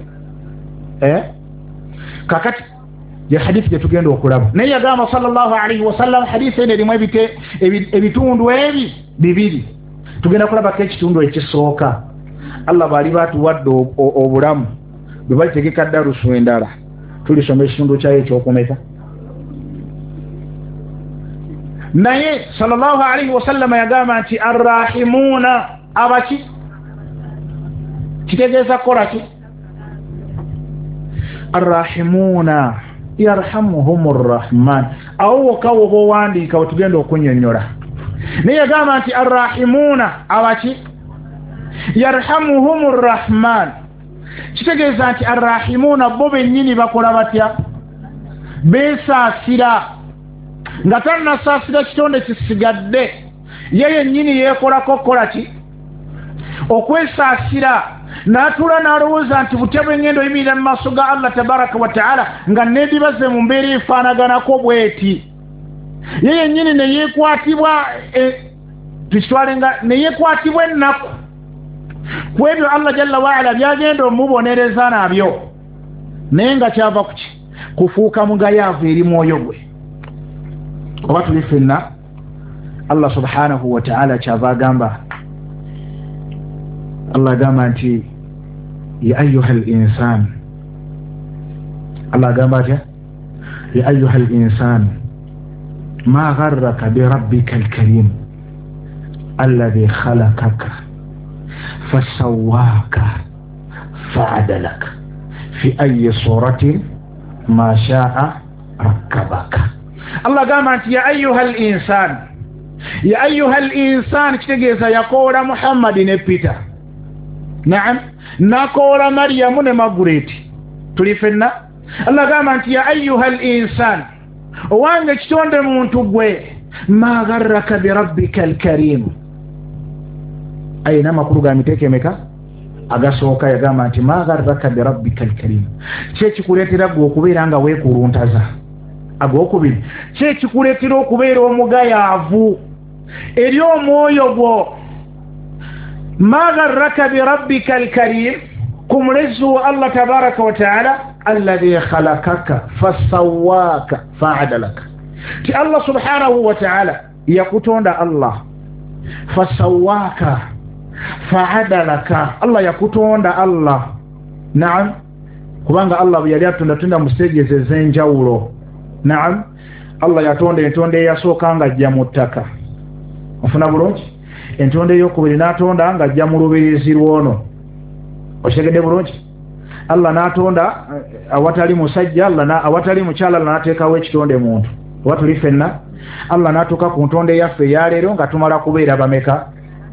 Kakati ya hadithi gye tugenda okulaba naye yagamba sallallahu alayhi wa sallam hadithi eno erimu ebitundu ebi bibiri. tugenda kulabako ekitundu ekisooka Allah bali batuwadde obulamu bwe balitegeka darusu endala tulisoma ekitundu kyayo ekyokumeka naye sallallahu alaihi wasallam yagamba nti arrahimuna abaki kitegeeza kola ki arrahimuna yarhamuhumur rahman awo wakawo bowandiika wetugenda okunyonyola naye yagamba nti arrahimuna abaki yarhamuhumur rahman kitegeeza nti arrahimuna bo bennyini bakola batya beesaasira nga tannasaasira kitonde kisigadde ye yennyini yeekolako kola ki okwesaasira n'atuula n'alowooza nti butya bw'engendo yimirira mu maaso ga Allah tabaraka wa taala nga needibaze mu mbeera efaanaganako bweti ye yennyini neyeekwatibwa tukitwale nga neyeekwatibwa ennaku ku ebyo Allah jalla waala byagenda omubonereza nabyo naye nga kyava kuki kufuuka mugayaavu eri mwoyo gwe oba tuli ffenna Allah subhanahu wa ta'ala kyava agamba Allah agamba nti ya ayuha al-insan Allah agamba atya ya ayuha al-insan ma gharraka bi rabbika al-karim alladhi khalaqaka fasawwaka fa'adalaka fi ayyi suratin ma sha'a rakkabaka Allah agamba nti ya ayuha al-insan kitegeeza yakoola Muhammad ne Peter naam nakoola Maryamu ne Margaret tuli ffenna Allah agamba nti ya ayuha al-insan owange kitonde muntu gwe ma gharraka bi rabbika al-karim ayina amakulu ga miteeko emeka agasooka yagamba nti ma gharraka bi rabbika al-karim kyekikuleetera gwe okubeera nga weekuluntaza agwokubiri kyekikuleetera okubeera omugayaavu eri omwoyo gwo ma gharraka bi rabbika al-karim kumulezi wa Allah tabaraka wa taala alladhi khalaqaka fasawwaka fa'adalaka ti Allah subhanahu wa taala yakutonda Allah fasawwaka fa'adalaka Allah yakutonda Allah naam kubanga Allah yali atonda musegeze zenjawulo naam Allah yatonda entonde yasooka nga ajja mu ttaka ofuna bulungi entonde ey'okubiri n'atonda nga ajja mu lubirizi lwono okitegedde bulungi Allah n'atonda awatali musajja Allah awatali mukyala Allah n'ateekawo ekitonde muntu oba tuli ffenna Allah n'atuuka ku ntonde yaffe eyaleero nga tumala kubeera bameka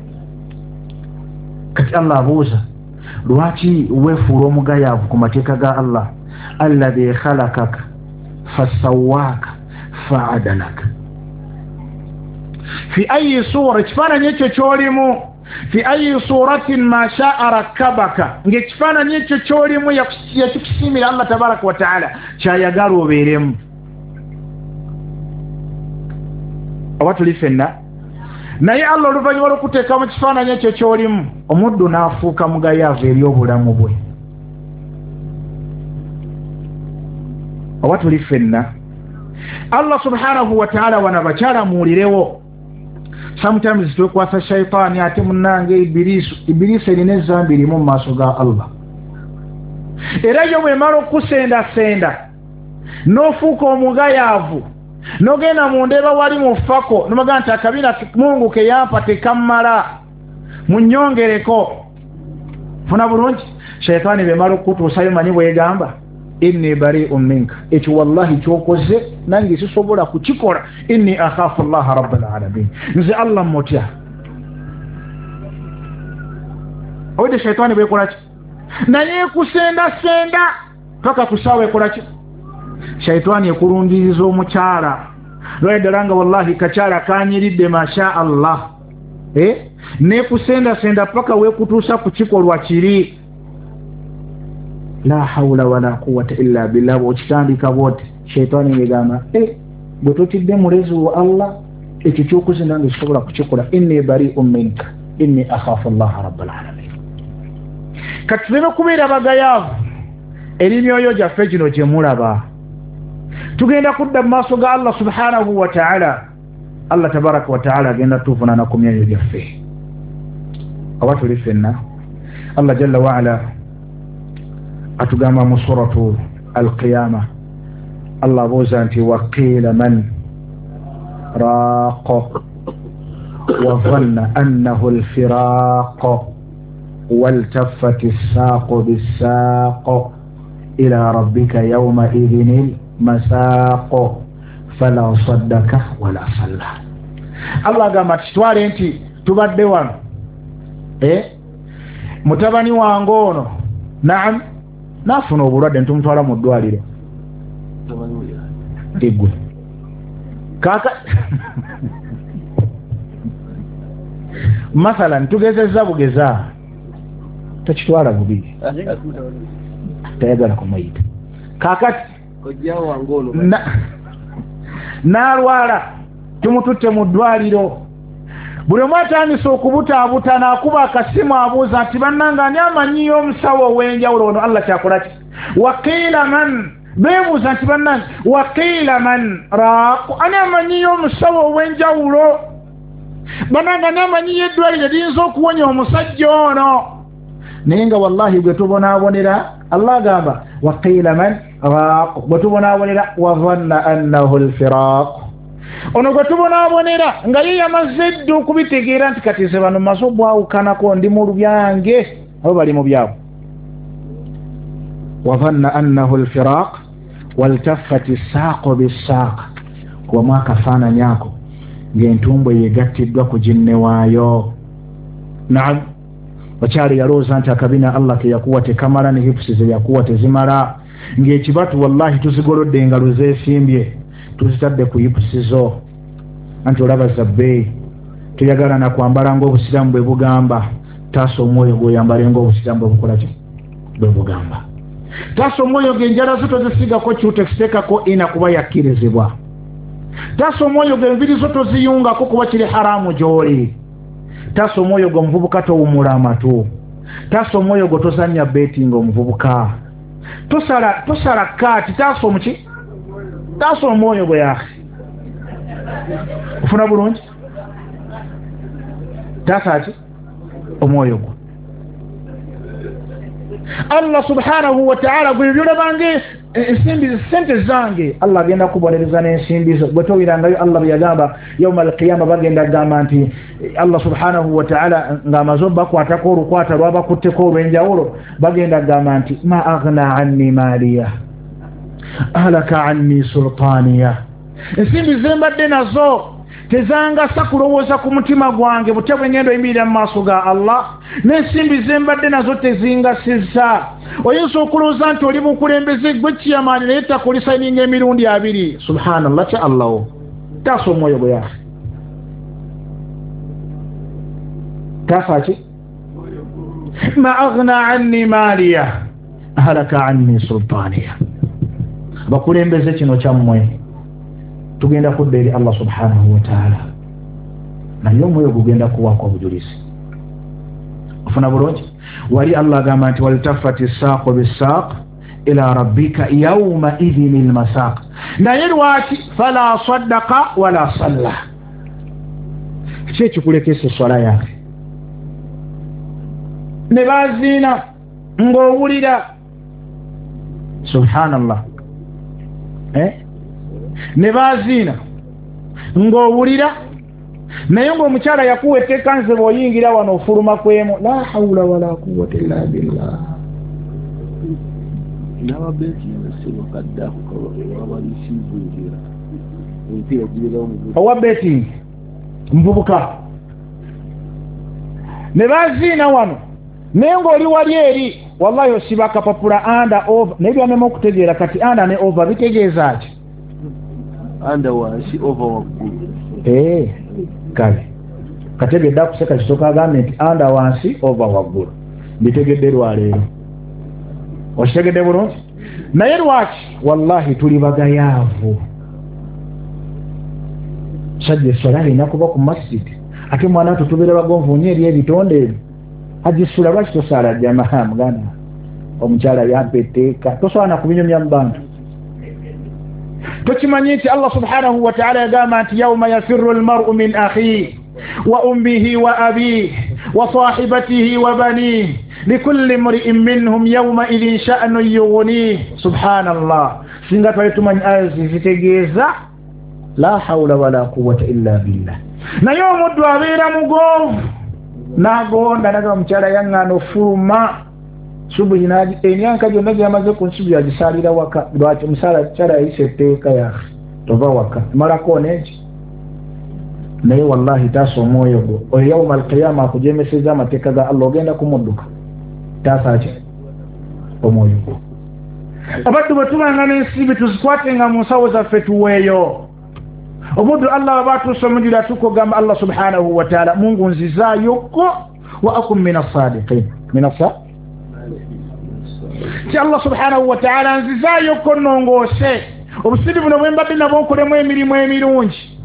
kati Allah abuuza lwaki weefuula omugayaavu ku mateeka ga Allah alladhi khalaqaka fasawwaka fa'adalaka fi ayi sura ekifaananyi ekyo kyolimu fi ayi suratin ma sha'a rakkabaka ng'ekifaananyi ekyo kyolimu yakikusiimira Allah tabaraka wa ta'ala kyayagala obeeremu oba tuli ffenna naye Allah oluvannyuma lw'okuteeka mu kifaananyi ekyo kyolimu omuddu n'afuuka mugayaavu eri obulamu bwe oba tuli ffenna Allah subhanahu wa ta'ala wana bakyala muwulirewo sometimes twekwasa shaitaani ate munnange ibiliisi erina ezambi limu mu maaso ga Allah era yo bwemala okusendasenda n'ofuuka omugayaavu n'ogenda mu ndeeba wali mu ffako nobaga nti akabina Mungu ke yampa tekammala munnyongereko funa bulungi shaitaani bwemala okukutuusayo manyi bwegamba inni bari'un minka ekyo wallahi kyokoze nange sisobola kukikola inni akhafu Allah rabbal alamin nze Allah mutya ode shaitani bwekola ki naye kusendasenda paka kusawe ekola ki shaitani ekulungiriza omukyala lwaddala nga wallahi kakyala kanyiridde masha Allah ne kusendasenda paka weekutuusa ku kikolwa kiri la hawla wala quwwata illa billah okitandika bwoti shaitani yegamba bwe totidde mulezi wa Allah ekyo kyokuzinda nga kisobola kukikola inni bari'un minka inni akhafu Allah rabbal alamin kati tuleme kubeera bagayaavu eri myoyo gyaffe gino gye mulaba tugenda kudda mu maaso ga Allah subhanahu wa ta'ala Allah tabaraka wa ta'ala agenda tuvunaana ku myoyo gyaffe abatuli ffenna Allah jalla wa ala atugamba mu suratu al-qiyama Allah abuuza nti waqila man raqa wa dhanna annahu al-firaq waltaffati as-saqu bis-saq ila rabbika yawma idhin al-masaq fala saddaka wala salla. Allah agamba kitwale nti tubadde wano mutabani wange ono naam nafuna obulwadde ntumutwala mu ddwaliro igwe kaka mathalan tugezezza bugeza takitwala bubi tayagala kumuyita kakati nalwala tumututte mu ddwaliro buli omu atandise okubutaabuta n'akuba akasimu abuuza nti bannanga ani amanyiyo omusawo ow'enjawulo ono Allah kyakola ki waqiila man beebuuza nti bannanga waqiila man raaqu ani amanyiyo omusawo ow'enjawulo bannanga ani amanyiyo eddwaliro liyinza okuwonya omusajja ono naye nga wallahi gwe tubonaabonera Allah agamba waqiila man raaqu gwe tubonaabonera wa dhanna annahu al-firaaq ono gwe tubonaabonera nga ye yamaze dda okubitegeera nti kati ze bano maze obwawukanako ndi mu byange abo bali mu byabo wa dhanna annahu al-firaaq waltaffati as-saaqu bis-saaq kuba mwakafaananyi ako ng'entumbwe yegattiddwa ku ginne waayo naam wakyali yalowooza nti akabina Allah ke yakuwa tekamala ne hipusi ze yakuwa tezimala ng'ekibatu wallahi tuzigolodde engalo zeesimbye tuzitadde ku hipusi zo anti olaba zabbeeyi tuyagala na kwambala ng'obusiraamu bwe bugamba taasa omwoyo gw'oyambale ng'obusiraamu bwe bukola ki bwe bugamba taasa omwoyo g'enjala zo tozisigako kyutekisitekako ina kuba yakkirizibwa taasa omwoyo g'enviri zo toziyungako kuba kiri haraamu gy'oli taasa omwoyo gwo omuvubuka towumula amatu taasa omwoyo gwo tozannya betinga omuvubuka tosala kaati taasa omuki taasa omwoyo gwe yaki ofuna bulungi taasa ki omwoyo gwo Allah subhanahu wa ta'ala gwe byolabange ensimbi sente zange Allah agenda kubonereza n'ensimbi zo gwe towirangayo Allah bwe yagamba yawma al-qiyama bagenda gamba nti Allah subhanahu wa ta'ala ng'amaze bakwatako olukwata lwabakutteko olw'enjawulo bagenda gamba nti ma aghna anni maliya ahlaka anni sultaniya ensimbi zembadde nazo tezangasa kulowooza ku mutima gwange bute bwe ngendo yimirira mu maaso ga Allah n'ensimbi zembadde nazo tezingasizza oyinza okulowooza nti oli bukulembeze gwe kiyamaani naye takulisayininga emirundi 2 subhanallah kya Allahu taasa omwoyo gwe yafe taasa ki ma aghna anni maliya ahlaka anni sultaniya bakulembeze kino kyammwe tugenda kudda eri Allah subhanahu wa ta'ala naye omwoyo gugenda kuwaako obujulizi ofuna bulungi wali Allah agamba nti waltaffati as-saaqu bis-saaq ila rabbika yawma idhin al-masaaq naye lwaki fala saddaqa wala salla kiki ekikulekesa eswala yange ne baziina ng'owulira subhanallah ne baziina ng'owulira naye ng'omukyala yakuwa etteeka nze bw'oyingira wano ofuluma kwemu la hawla wala quwwata illa billah owa betting mvubuka ne baziina wano naye ng'oli wali eri wallahi osiba akapapula under over naye byamema okutegeera kati under ne over bitegeeza ki under wansi over waggulu kale kategedde akuseka kisooka agambe nti under wansi over waggulu bitegedde lwaleero okitegedde bulungi naye lwaki wallahi tuli bagayaavu sajja eswala alina kuba ku masjidi ate mwana watu tubeera bagonvuunye eri ebitonde ebyo agisula lwaki tosaala jamaa muganda omukyala yampa etteeka tosaana kubinyumya mu bantu tokimanyi nti Allah subhanahu wa ta'ala yagamba nti yawma yafirru al-mar'u min akhihi wa ummihi wa abihi وصاحبته وبنيه لكل امرئ منهم يومئذ شأن يغنيه سبحان الله سنغا فايتمان آيزي زيتيجيزا لا حول ولا قوة إلا بالله na yomudu abeera mugonvu nagonda naga mchala yanga nofuma subu jinaji enyanka jonna gyamaze ku nsubu yagisalira waka lwaki musala chala iseteeka ya tova waka mara koneji naye wallahi taso omwoyo gwo oyo yawma alqiyama akujemeseza amateeka ga Allah ogenda kumudduka tasache omwoyo gwo abaddu batubanga n'ensibi tuzikwatenga mu nsawo zaffe tuweeyo omudu Allah abatusomulira tukogamba Allah subhanahu wa ta'ala Mungu nzizayoko wa akum minas sadiqin ti Allah subhanahu wa ta'ala nzizayoko nongose obusibi buno bwembadde nabo nkolemu emirimu emirungi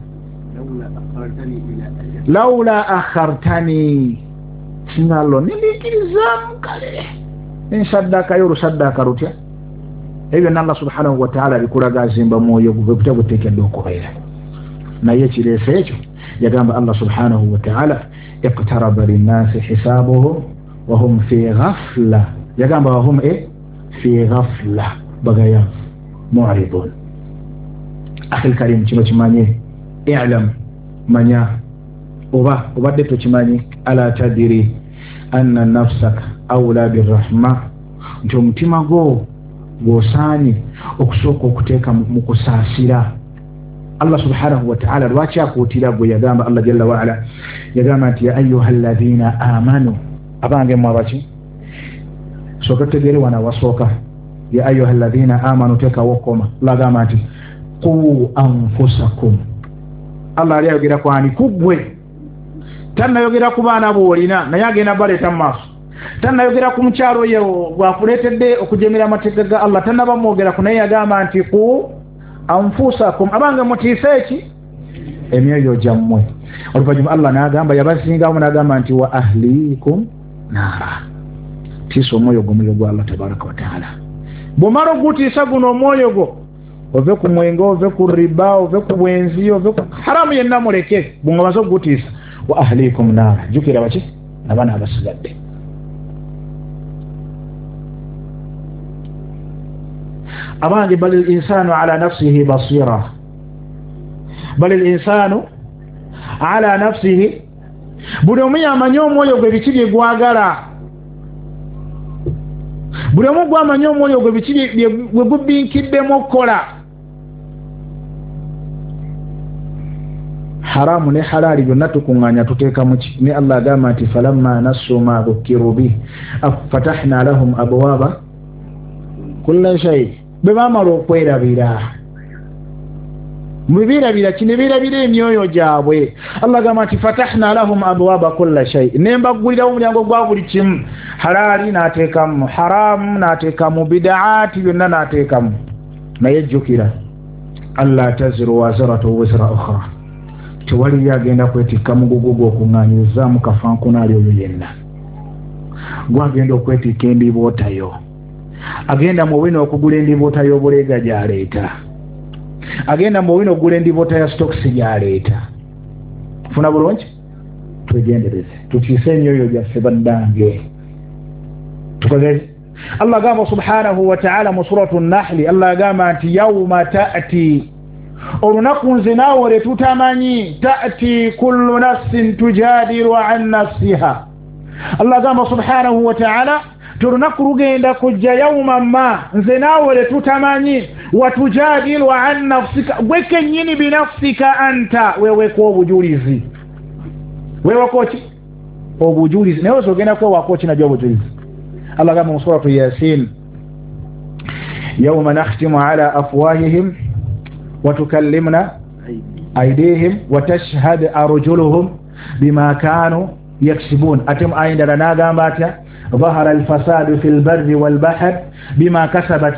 laula akhartani sinalo nilikirizamu kale nsaddaka yoro saddaka rutya ebyo Allah subhanahu wa ta'ala bikulaga azimba moyo gubutabutekedde okubeera naye kirese ekyo yagamba Allah subhanahu wa ta'ala iqtaraba linnasi hisabuhum wa hum fi ghafla yagamba wa hum fi ghafla bagaya mu'ridun akhil karim kino kimanye i'lam manya obadde tokimanyi ala tadiri anna nafsaka awla birrahma nti omutima gwo gwosaanye okusooka okuteeka mu kusaasira Allah subhanahu wa ta'ala lwaki akuutira gwe yagamba Allah jalla wa ala yagamba nti ya ayyuha alladhina amanu abange mwabaki soka tegere wana wasooka ya ayyuha alladhina amanu teka wokoma lagamba nti qu anfusakum Allah aliyogera kwani kugwe tanayogera ku baana boolina naye agenda baleeta maaso tanayogera ku mukyalo ye gwakuleetedde okujemera amateeka ga Allah tanabamwogera ku naye yagamba nti qu anfusakum abange mutiise eki emyoyo gyammwe oluvannyuma Allah n'agamba yabasingamu n'agamba nti wa ahlikum naara tiisa omwoyo gw'omwoyo gwa Allah tabaraka wa taala bw'omala ogutiisa guno omwoyo gwo ove ku mwenge ove ku riba ove ku bwenzi ove ku haramu yenna muleke bw'omaze ogutiisa wa ahlikum naara jjukira baki abaana abasigadde abange bal al-insanu ala nafsihi basira bal al-insanu ala nafsihi buli omu yamanyi omwoyo gwe biki bye gwagala buli omu gwamanyi omwoyo gwe biki bwe gubinkiddemu okukola haramu ne halali byonna tukuŋŋaanya tuteeka muki ne Allah agamba nti falamma nassu ma dhukiru bihi fatahna lahum abwaaba kulla shay bwe baamala okwerabira mubirabira kino birabira emyoyo gyabwe Allah agamba nti fatahna lahum abwaaba kulla shay nembagulira omulyango gwa buli kimu halali n'ateekamu haramu n'ateekamu bidaati byonna n'ateekamu naye jjukira alla taziru waziratu wizra ukhra tewali yagenda kwetikka mugugu gw'okuŋŋaanyizaamu kafankunaali oyo yenna gwagenda okwetikka endibootayo agenda mu bwino okugula endibootayo obuleega gy'aleeta agenda mu bwino okugula endiboota ya stokisi gy'aleeta funa bulungi twegendereze tukiise emyoyo gyaffe baddange tukoze Allah agamba subhanahu wa ta'ala mu suratu nahli Allah agamba nti yawma ta'ti olunaku nze naawe lwe tutamanyi ta'ti kullu nafsin tujadilu an nafsiha Allah agamba subhanahu wa ta'ala tulunaku lugenda kujja yawma ma nze naawe lwe tutamanyi watujadilu an nafsika gwe kennyini binafsika anta weeweko obujulizi weeweko ki obujulizi naye ozogenda kwewako ki najjo obujulizi Allah agamba mu suratu yasin yawma nakhtimu ala afwahihim وتكلمنا أيديهم وتشهد أرجلهم بما كانوا يكسبون أتم آيين لنا قامات ظهر الفساد في البر والبحر بما كسبت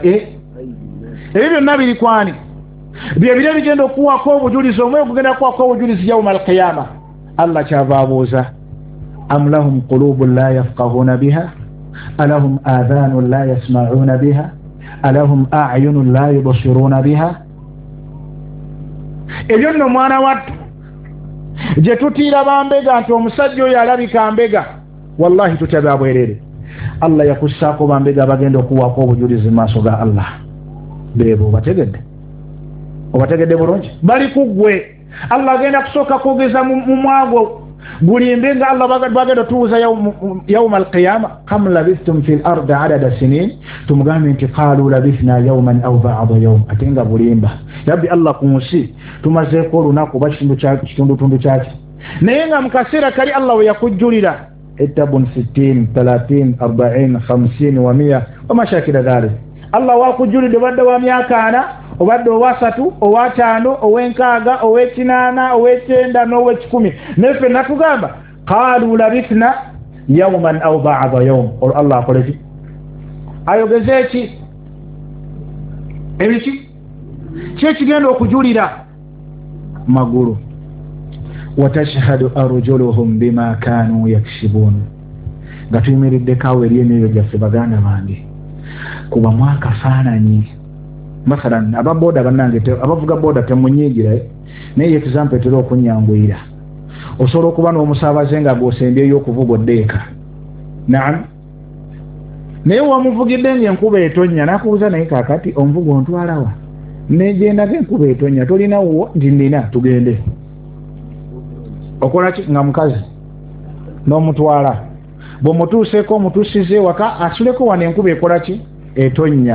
إيه النبي لكواني بيبدأ بجنة قوة قوة جوليس وما يقول قوة جوليس يوم القيامة الله شافابوزة أم لهم قلوب لا يفقهون بها ألهم آذان لا يسمعون بها ألهم أعين لا يبصرون بها ebyo mwana wattu gye tutiira bambega nti omusajja oyo alabika mbega wallahi tutaba bwerere Allah yakussako bambega bagenda okuwako obujulizi maaso ga Allah bebo obategedde bulungi bali kugwe Allah agenda kusooka kwogeza mu mwago gulimbe nga Allah bagenda tuuza yawma alqiyama kam labithtum fil ardi adada sinin tumugambe nti qalu labithna yawman aw ba'da yawm atenga bulimba yabbi Allah kunsi tumazeeko olunaku ba kitundu kyaki naye nga mukasera kali Allah we yakujjulira etabun 60 30 40 50 wa 100 wama shakila dhalik Allah wakujjulide badde wa myaka ana obadde owa 3 owa 5 owenkaaga ow'ekinaana ow'ekyenda n'ow'ekikumi nefe natugamba qalu labithna yawman aw ba'da yawm Allah akoleki ayogeze eki ebiki kyekigenda okujulira magulu watashhadu arjuluhum bima kanu yaksibun gatuyimiridde kawe ly'emyoyo gyaffe baganda bange kuba mwakafaananyi masalan ababoda bannange abavuga boda temunyiigira naye example etera okunyanguyira osobola okuba n'omusaabaze nga gw'osembyeyo okuvuga oddeeka naam naye wamuvugidde ng'enkuba etonnya n'akubuuza naye kaakati omuvugo ontwalawa negenda ng'enkuba etonnya tolinawo nti nina tugende okola ki nga mukazi n'omutwala bw'omutuuseeko omutuusize waka asuleko wano enkuba ekola ki etonnya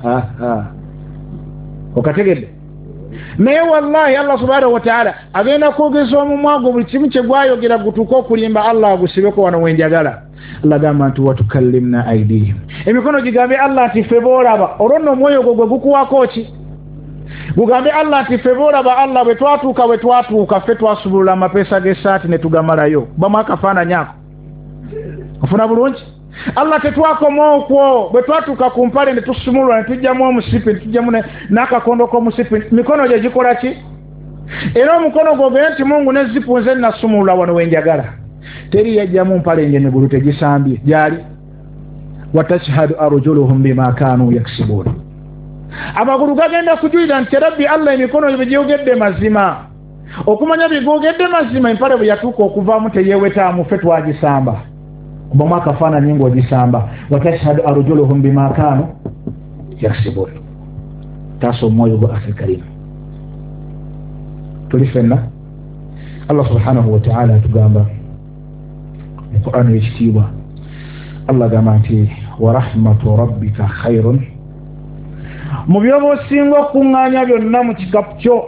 okategedde naye wallahi Allah subhanahu wa ta'ala agenda kwogeza omumwago buli kimu kye gwayogera gutuuka okulimba Allah agusibeko wano wenjagala Allah gamba nti watukallimna aidihim emikono gigambe Allah nti ffe boolaba olwo nno omwoyo gwe gukuwako ki gugambe Allah nti ffe boolaba Allah bwe twatuuka ffe twasubulula amapeesa g'essaati ne tugamalayo bamu akafaananyi ako ofuna bulungi Allah tetwakoma okwo bwe twatuuka ku mpale ne tusumulula ne tujjamu omusipi ne tujjamu n'akakondo k'omusipi mikono gye gikola ki era omukono gwo gwe nti Mungu ne zipu nze nasumulula wano wenjagala teri yajjamu mpale nge migulu tegisambye gyali watashhadu arjuluhum bima kanu yaksibun amagulu gagenda kujulira nti rabbi Allah emikono gye gyogedde mazima okumanya bigogedde mazima empale bwe yatuuka okuvaamu teyeewetaamu ffe twagisamba kuba mwakafaananyi ng'ogisamba watashhadu arjuluhum bima kanu yaksibun taasa omwoyo gwa Afrika lino tuli ffenna Allah subhanahu wa ta'ala atugamba mu Qur'an y'ekitiibwa Allah gamba nti wa rahmatu rabbika khairun mu byoba osinga okuŋŋaanya byonna mu kikapu kyo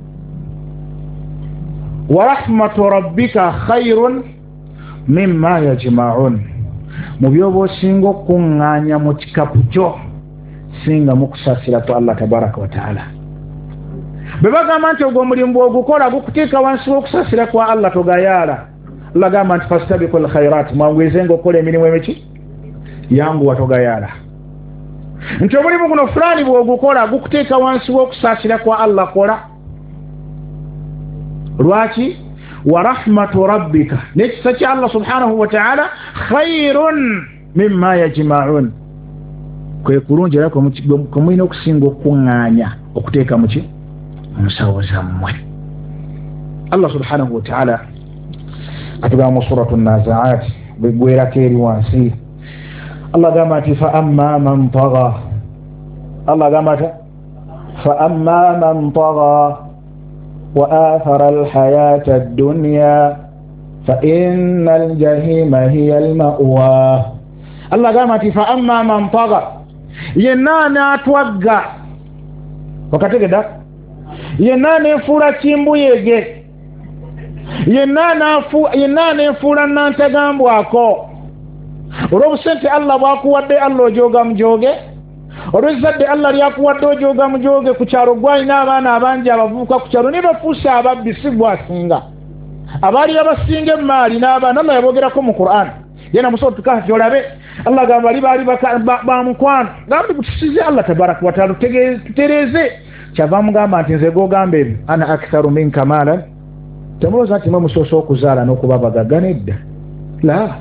wa rahmatu rabbika khairun mimma yajma'un mu byoba osinga okuŋŋaanya mu kikapu kyo singa mu kusaasira kwa Allah tabaraka wa ta'ala bwe bagamba nti ogwo omulimu bw'ogukola gukuteeka wansi w'okusaasira kwa Allah togayaala Allah gamba nti fastabiqul khairat mwangwizenga okukola emirimu emiki yanguwa togayaala nti omulimu guno fulani bw'ogukola gukuteeka wansi w'okusaasira kwa Allah kola lwaki wa rahmatu rabbika n'ekisa kya Allah subhanahu wa ta'ala khairun mimma yajma'un kwe kulungi era kwe mulina okusinga okuŋŋaanya okuteeka muki musawo zammwe Allah subhanahu wa ta'ala atugamba mu suratu nazaat bwegwerako eri wansi Allah gamba nti fa amma man tagha Allah gamba nti fa amma man tagha wa athara alhayata ad-dunya fa inna aljahima hiya alma'wa Allah gamba nti fa amma man tagha yenna n'atwagga wakategeda yenna n'efuula kimbuyege yenna n'efuula nantagambwako olw'obusente Allah bwakuwadde Allah ojooga mujoge olw'ezzadde Allah lyakuwadde ojooga mujoge ku kyalo gwalina abaana abangi abavubuka ku kyalo ne bafuusa ababbi si gwasinga abaali abasinga emaali n'abaana Allah yabogerako mu Qur'an yena musobola Kahfi olabe Allah gamba baali bamukwano gamba tusize Allah tabaraka wa ta'ala tutereeze kyava mugamba nti nze gogamba ebyo ana aktharu minka maalan temulowooza nti mwe musoose okuzaala n'okuba bagagga nedda la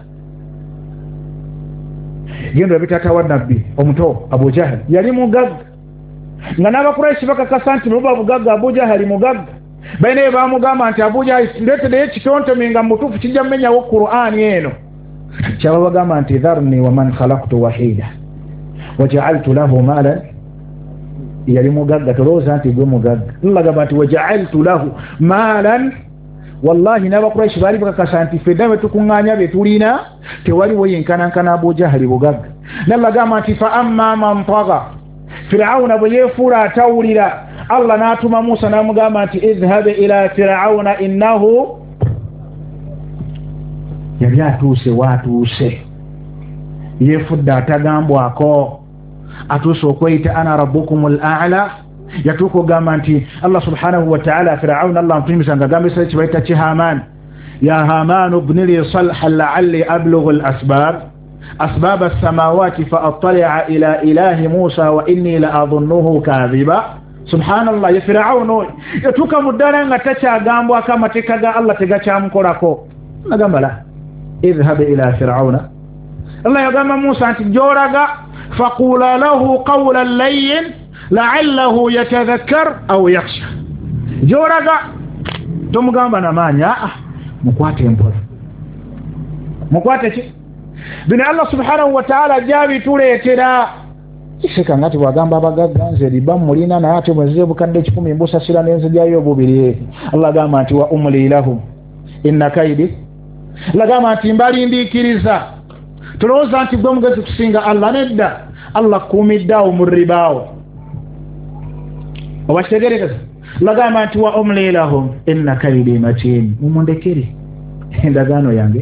gendo yabitata wa nabbi omuto Abu Jahal yali mugagga nga n'abakuraishi bakakasa nti muba bugagga Abu Jahal mugagga baina bamugamba nti Abu Jahal ndeetedeyo ekitontomi nga mutuufu kijja mmenyawo Qur'ani eno kyaba bagamba nti dharni wa man khalaqtu wahida waja'altu lahu malan yali mugagga tolowooza nti gwe mugagga Allah gamba nti waja'altu lahu malan wallahi n'abakuraishi baali bakakasa nti fedda bwe tukuŋŋaanya be tulina tewaliwo yenkanankana abujahali bugagga nalla gamba nti fa amma man taga firawuna bwe yeefuula atawulira Allah n'atuma Musa n'amugamba nti idhhab ila firawuna innahu yali atuuse waatuuse yeefudde atagambwako atuuse okweyita ana rabbukumul a'la yatuuka ogamba nti Allah subhanahu wa ta'ala firawuna Allah mpulimiza nga agamba ekisa kibayita ki Haman ya Haman ibni li salhan la'alli ablughu al-asbab asbab as-samawati fa attali'a ila ilahi Musa wa inni la adhunnuhu kadhiba subhanallah ya firawuna yatuuka muddala nga takyagambwa amateeka ga Allah tegakyamukolako nagamba la idhhab ila firawuna Allah yagamba Musa nti joraga faqula lahu qawlan layyin la'allahu yatadhakkar aw yakhsha joraga tomugamba namanya mukwate empola mukwate ki bino Allah subhanahu wa ta'ala jabi tuleetera kiseka ngati wagamba abagagga nze liba mulina naye ate mweze bukadde 10 mbusasira nenze jayo bubiri Allah gamba nti wa umli lahum inna kaidi lagamba nti mbalindikiriza tulowooza nti gwe mugezi kusinga Allah nedda Allah kumiddawo mu ribaawo obakitegerekeza lagamba nti wa umli lahum inna kaidi matin mumundekere endagaano yange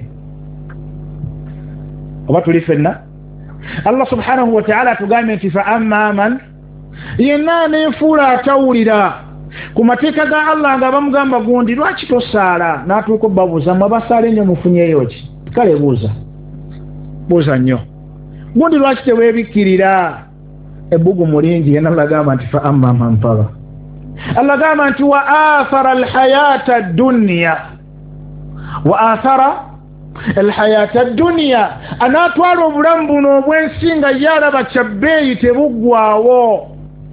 oba tuli fenna Allah subhanahu wa ta'ala tugambye nti fa amma man yenna neefuula atawulira ku mateeka ga Allah nga bamugamba gundi lwaki tosaala n'atuuka babuuza mwe basaale nnyo mufunyeyo ki kale buuza nnyo gundi lwaki teweebikkirira ebbugumu lingi yenna lagamba nti fa amma man taga Allah gamba nti wa athara alhayata ad-dunya wa athara alhayata ad-dunya anatwala obulamu buno obwensinga yalaba kyabbeeyi tebuggwaawo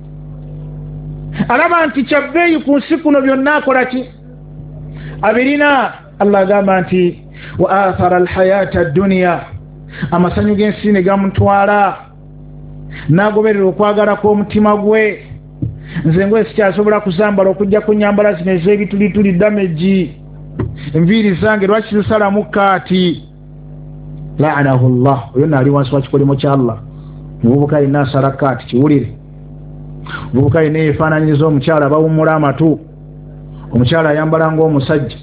alaba nti kyabbeeyi ku nsi kuno byonna akola ki abirina Allah gamba nti wa athara alhayata ad-dunya amasanyu g'ensi ne gamutwala n'agoberera okwagala kw'omutima gwe nze ngwe sikyasobola kuzambala okujja ku nyambala zino ez'ebitulituli dameji enviiri zange lwaki zisalamu kaati la'anahu Allah oyo naali wansi wa kikolimo kya Allah mububuka alina asala kaati kiwulire mububuka alina ebifaananyiriza omukyala bawummula amatu omukyala ayambala ng'omusajja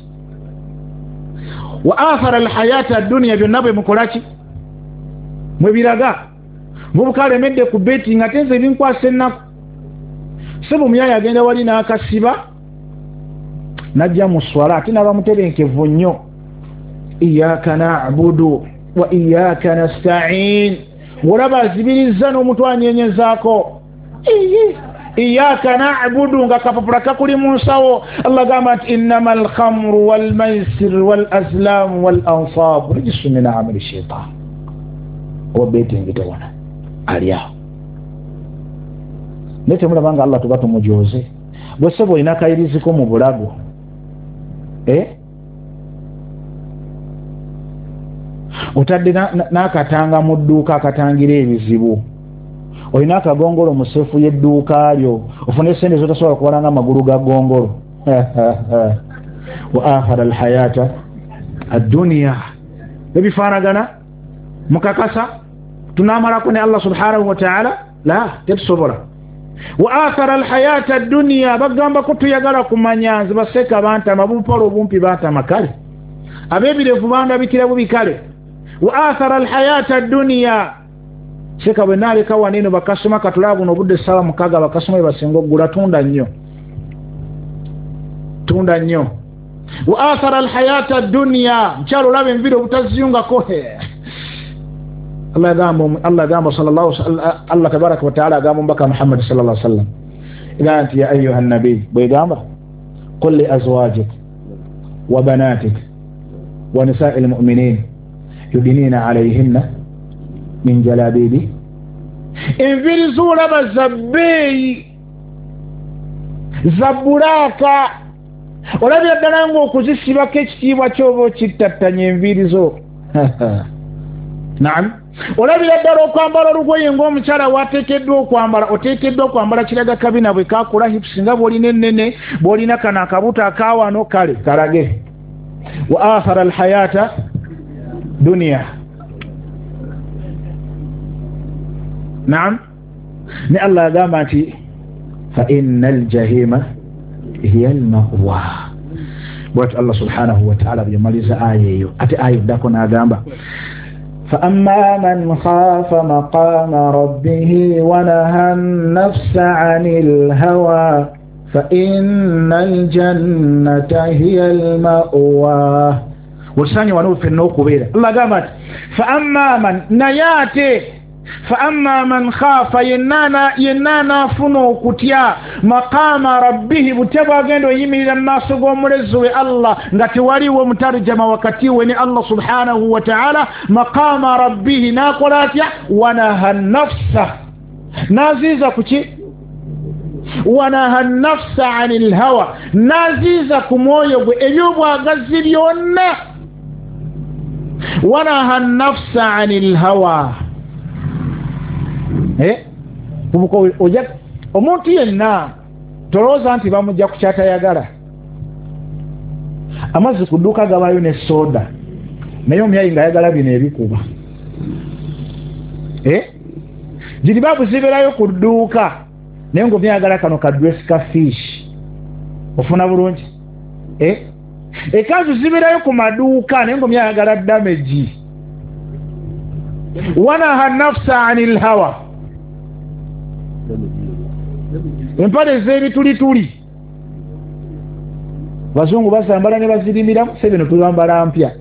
wa athara alhayata ad-dunya byonna bwe mukolaki mwe biraga mububuka alemedde ku beti nga tenze ebinkwasa ennaku sebo muyaya agenda wali n'akasiba najja mu swala ate n'abamutebenkevu nnyo iyyaka na'budu wa iyyaka nasta'in ng'olaba azibiriza n'omutwe anyenyezaako iyyaka na'budu nga kapapula kakuli mu nsawo Allah gamba nti innama alkhamru walmaisir walazlamu walansabu rijisun min amali shaitan oba betingitawana ali awo nete mulabanga Allah tuba tumujoze bwe sebo ina kayiriziko mu bulago otadde n'akatanga mu dduuka akatangira ebizibu olina akagongolo mu sefu y'edduuka lyo ofune sente zotasobola kubalanga amagulu ga gongolo wa akhara alhayata ad-dunya ebifaanagana mukakasa tunamalako ne Allah subhanahu wa ta'ala la tetusobola wa athara alhayata ad-dunya bagamba ko tuyagala kumanya nze baseka bantama bupalo obumpi bantama kale abebirevu bandabikira bubikale wa athara alhayata ad-dunya seka bwe naleka waneno bakasoma katulabu n'obudde ssaawa mukaga bakasoma basinga oggula tunda nnyo wa athara alhayata ad-dunya nkyalo labe enviri obutaziyungako Allah gamba sallallahu Allah tabaraka wa ta'ala gamba mbaka Muhammad sallallahu alaihi wasallam ila anti ya ayuha an-nabi bwe gamba qul li azwajik wa banatik wa nisa'il mu'minin yudinina alayhinna min jalabibi enviri zulaba zabbeyi zabulaka olabye ddala ng'okuzisibako ekitiibwa ky'oba okittattanya enviri zo naam olabira ddala okwambala olugoye ng'omukyala wateekeddwa okwambala oteekeddwa okwambala kiraga kabina bwe kakula hips nga bw'olina ennene bw'olina kano akabuto akawano kale kalage wa athara alhayata dunia naam ne Allah agamba nti fa inna aljahima hiya almawa bwati Allah subhanahu wa ta'ala bwemaliza aya eyo ate aya eddako n'agamba فأما من خاف مقام ربه ونهى النفس عن الهوى فإن الجنة هي المأوى وساني ونوف النوك بيدا الله قامت فأما من نياتي فأما من خاف ينانا فنو كتيا مقام ربه بتبا غندو يمي الناس غومرزو الله ngati waliwo mutarjama wakati weni Allah subhanahu wa ta'ala maqama rabbih naqolatya wanaha nafsa naziza kuki wanaha nafsa 'anil hawa naziza kumoyo gwe ebyobwagazi byonna wanaha nafsa 'anil hawa omuntu yenna tolooza nti bamujja ku kyatayagala amazzi ku dduuka gabayo ne soda naye omyayi ng'ayagala bino ebikuba jiribabu ziberayo ku dduuka naye ng'omyayagala kano kadresi ka fish ofuna bulungi ekanzu ziberayo ku maduuka naye ng'omyayagala damage wanaha nafsa 'anil hawa empale z'ebitulituli bazungu basambala ne bazirimiramu sebino tubambala mpya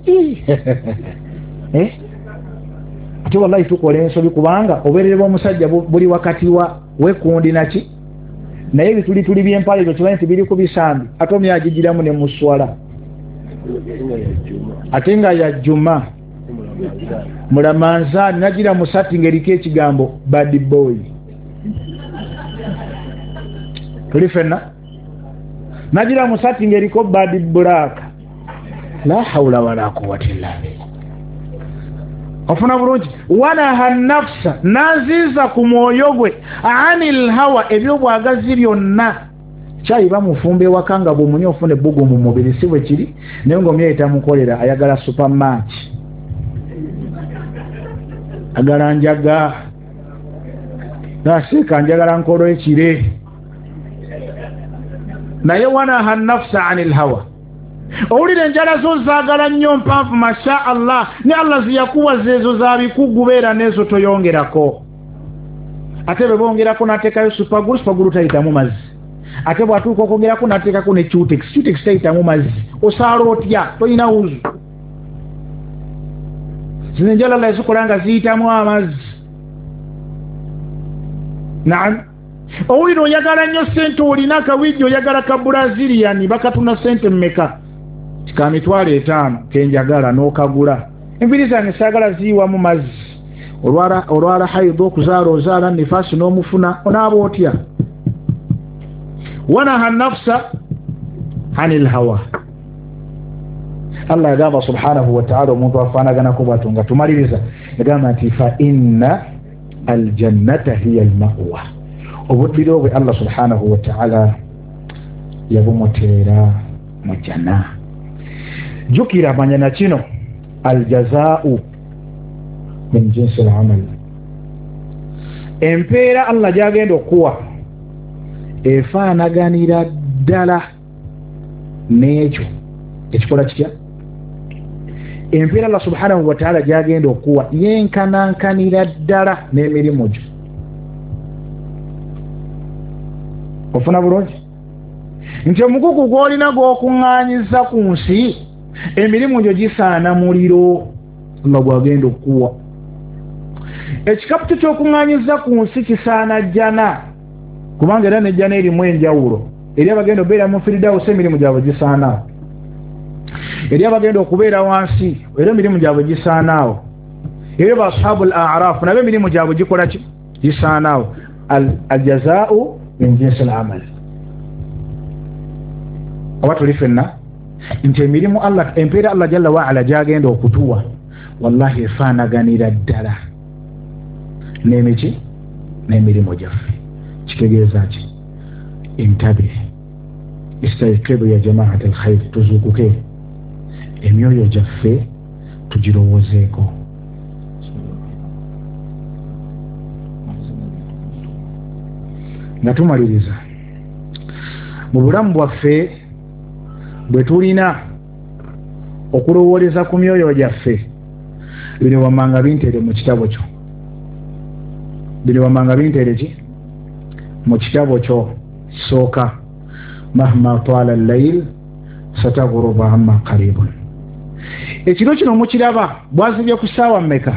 ate wallahi tukola ensobi kubanga obuberere bw'omusajja buli wakati wa wekundi naki naye ebitulituli by'empale ebyo kimanyi nti biri ku bisambi ate omyagigiramu ne muswala ate nga yajjuma mulamanzaani nagira musati ng'eriko ekigambo bad boy tuli fenna nagira musati ng'eriko bad black la hawla wala quwwata illa billah ofuna bulungi wanaha nafsa naziza ku mwoyo gwe 'anil hawa ebyobwagazi byonna kyayi bamufumba ewaka nga bw'omunye ofuna ebbugu mu mubiri si bwe kiri naye ng'omyeyi tamukolera ayagala supermatch agala njaga nasiika njagala nkolo ekire naye wanaha nafsa 'anil hawa owulira enjala zo zaagala nnyo mpanvu masha Allah ne Allah ziyakuwa zeezo zabikugu beera nezo toyongerako ate bwe bongerako n'ateekayo supagulu tayitamu mazzi ate bw'atuuka okwongerako n'ateekako ne cutex tayitamu mazzi osaala otya toyina wuzu zino enjala Allah ezikola nga ziyitamu amazzi naam owulira oyagala nnyo sente olina akawigi oyagala ka Brazilian bakatuna sente mmeka ka 5,000 kenjagala n'okagula enviri zange saagala ziyiwamu mazzi olwala haidho okuzaala ozaala nifaasi n'omufuna onaaba otya wanaha nafsa 'anil hawa Allah yagamba subhanahu wa ta'ala omuntu afaanaganako bw'atyo nga tumaliriza yagamba nti fa inna aljannata hiya almawa obuddiro bwe Allah subhanahu wa ta'ala yabumuteera mu janna jukira manya na kino aljazaa'u min jinsi al'amal empeera Allah gyagenda okuwa efaanaganira ddala n'ekyo ekikola kitya empeera Allah subhanahu wa ta'ala gyagenda okuwa yenkanankanira ddala n'emirimu gyo ofuna bulungi nti omugugu gw'olina gw'okuŋŋaanyiza ku nsi emirimu gyo gisaana muliro nga gwagenda okuwa ekikapu ky'okuŋŋaanyiza ku nsi kisaana jjana kubanga era nejjana erimu enjawulo eri abagenda obeera mu firidawusi emirimu gyabwe gisaanaawo eri abagenda okubeera wansi era emirimu gyabwe gisaanaawo eri ba ashabu al-a'raf nabo emirimu gyabwe gikola ki gisaanaawo aljazaa'u min jinsi al-amal oba tuli fenna nti emirimu Allah empeera Allah jalla wa ala gyagenda okutuwa wallahi efaanaganira ddala n'emiki n'emirimu gyaffe. Kitegeeza ki? Intabe istayqidu ya jamaat alkhair, tuzuukuke, emyoyo gyaffe tugirowoozeeko. Nga tumaliriza, mu bulamu bwaffe bwe tulina okulowooleza ku myoyo gyaffe, bino wammanga bintere mu kitabo kyo, bino wammanga bintere ki mu kitabo kyo. Sooka mahma twala al-layl sataghurubu amma qaribun. Ekiro kino mukiraba bwazibye ku ssaawa mmeka?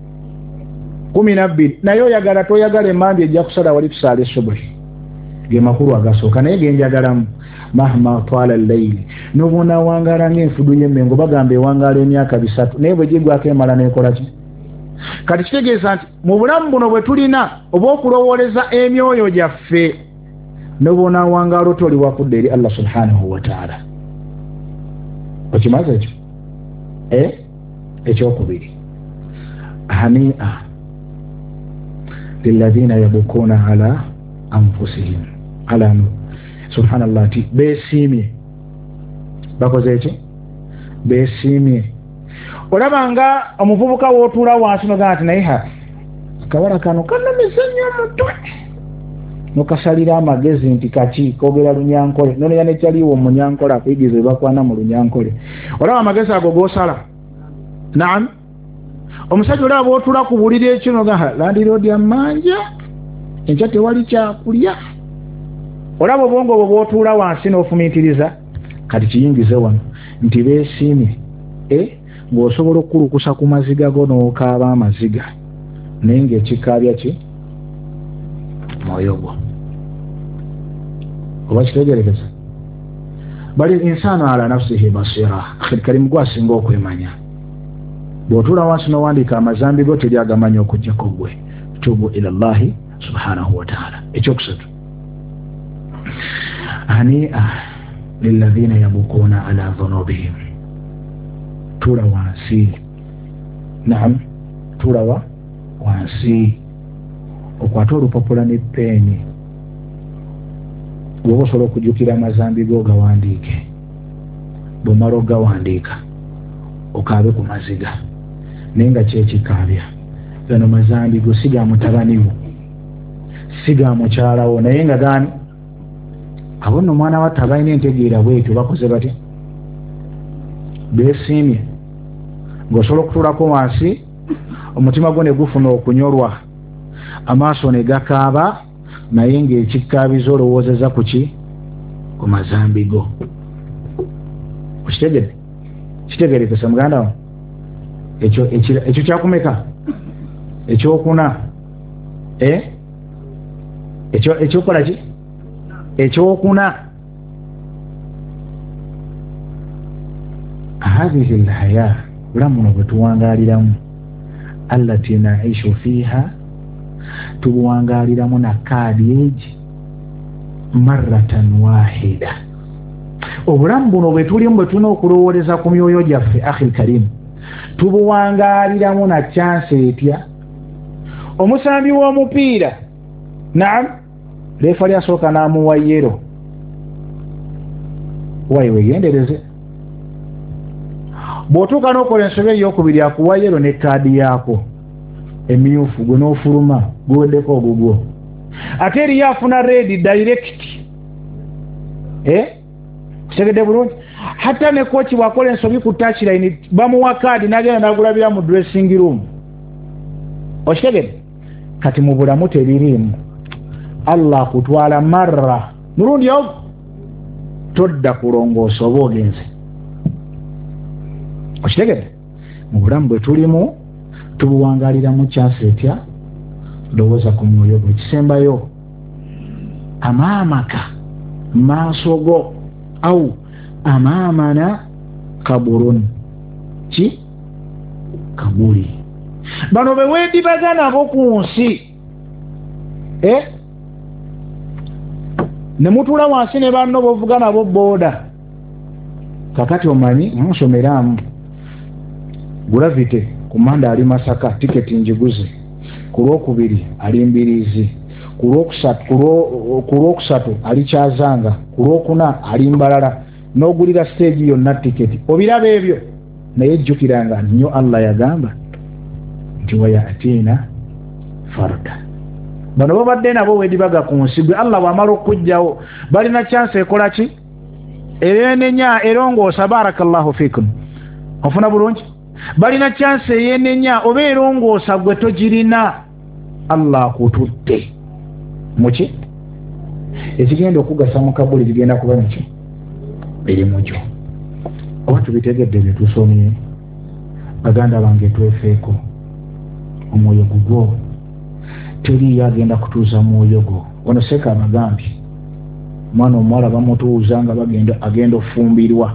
12. naye oyagala toyagala emandi ejja kusala wali tusaala esubuhi, ge makulu agasooka. Naye genjagalamu mahma twala al-layl, nobona wangala ng'enfudu y'emmengo, bagamba ewangala emyaka 3 naye bwe gigwako emala nekola ki? Kati kitegeeza nti mu bulamu buno bwe tulina oba okulowooleza emyoyo gyaffe, nobona wangala otoli wakudde eri Allah subhanahu wa ta'ala. Okimaze ekyo? Ekyokubiri, hania lilladhina yabukuna ala anfusihim ala subhanallah, ti beesiimye. Bakoze eki? Beesiimye. Olabanga omuvubuka wootuula wansi nogaa nti naye akawala kano kanamize nnyo omutwe, nokasalira amagezi nti kaki koogera Lunyankole, noneya nekyaliwo Munyankole akuyigiza ebakwana mu Lunyankole. Olaba amagezi ago gosala. Naam, omusajja olaba bw'otuula ku buliri ekyo nogaa landiroodi amanja, enkya tewali kyakulya. Olaba obwongo obwo bw'otuula wansi n'ofumiitiriza. Kati kiyingize wano nti beesiimye, ng'osobola okukulukusa ku maziga go n'okaaba amaziga, naye ng'ekikaabya ki? Mwoyo gwo. Oba kitegerekeza? Bali insanu ala nafsihi basira. Akhiri kalimu gwasinga okwemanya. Bw'otuula wansi n'owandiika amazambi go teri agamanya okuggyako ggwe. Tubu ila Allahi subhanahu wa ta'ala. Ekyokusatu, hania lilladhina yabukuna ala dhunubihim. Tuula wansi. Naam, tuula wansi. Okwata olupapula ne peeni, bw'oba osobola okujjukira amazambi go gawandiike. Bw'omala ogawandiika okaabe ku maziga, naye nga kyekikaabya gano mazambi go si ga mutabani wo, si ga mukyala wo, naye nga gaani? Abo nno omwana watta balina entegeera bwetyo, bakoze batya? Beesiimye. Ng'osobola okutuulako wansi, omutima gwo ne gufuna okunyolwa, amaaso ne gakaaba, naye ng'ekikaabiza olowoozeza ku ki? Ku mazambi go. Okitegedde? Kitegerekesa muganda wo? Ekyo kyakumeka? Ekyokuna. Ekyokola ki? Ekyokuna. Hadhihi alhaya, bulamu buno bwe tuwangaaliramu, allati naishu fiha, tubuwangaaliramu na kaadi egi marratan wahida. Obulamu buno bwe tulimu bwe tulina okulowooleza ku myoyo gyaffe, akhil karimu, tubuwangaaliramu na chance etya? Omusambi w'omupiira, naam, leefa lyasooka n'amuwa yero, wayi wegendereze. Bw'otuuka n'okola ensobi ey'okubiri akuwa yero ne kaadi yaako emyufu, gwe n'ofuluma guweddeko ogugwo. Ate eriyo afuna redi direct. Kitegedde bulungi? Hatta ne kochi bw'akola ensobi ku touchline bamuwa kaadi n'agenda n'agulabira mu dressing room. Okitegedde? Kati mu bulamu teririimu. Allah akutwala marra mulundi ogwo todda kulongoosa oba ogenze. Okitegedde? Mu bulamu bwe tulimu tubuwangaaliramu chance etya? Lowooza ku mwoyo gwo. Ekisembayo, amaamaka maaso go, au amaamana kaburun, ki? Kaburi. Bano be weedibaga nabo ku nsi, ne mutuula wansi ne banno bovuga nabo booda. Kakati omanyi nsomeramu gravity ku Mande ali Masaka tiketi njiguze, ku Lwokubiri ali Mbirizi, ku Lwokusatu ali Kyazanga, ku Lwokuna ali Mbalala, n'ogulira stage yonna tiketi. Obiraba ebyo naye jjukiranga nnyo Allah yagamba nti wayatina farda. Bano babadde nabo wedibaga ku nsi gwe Allah bw'amala okujjawo balina chance ekola ki? Eyenenya erongoosa. Barakallahu fikum. Ofuna bulungi? Balina chance eyenenya oba erongoosa gwe togirina. Allah akututte muki ekigenda okugasa mu kabuli kigenda kuba muki eri mukyo. Oba tubitegedde bye tusomye, baganda bange twefeeko. Omwoyo gugwo teri agenda kutuuza mwoyo gwo. Ono Seka abagambye mwana omuwala bamutuuza nga agenda ofumbirwa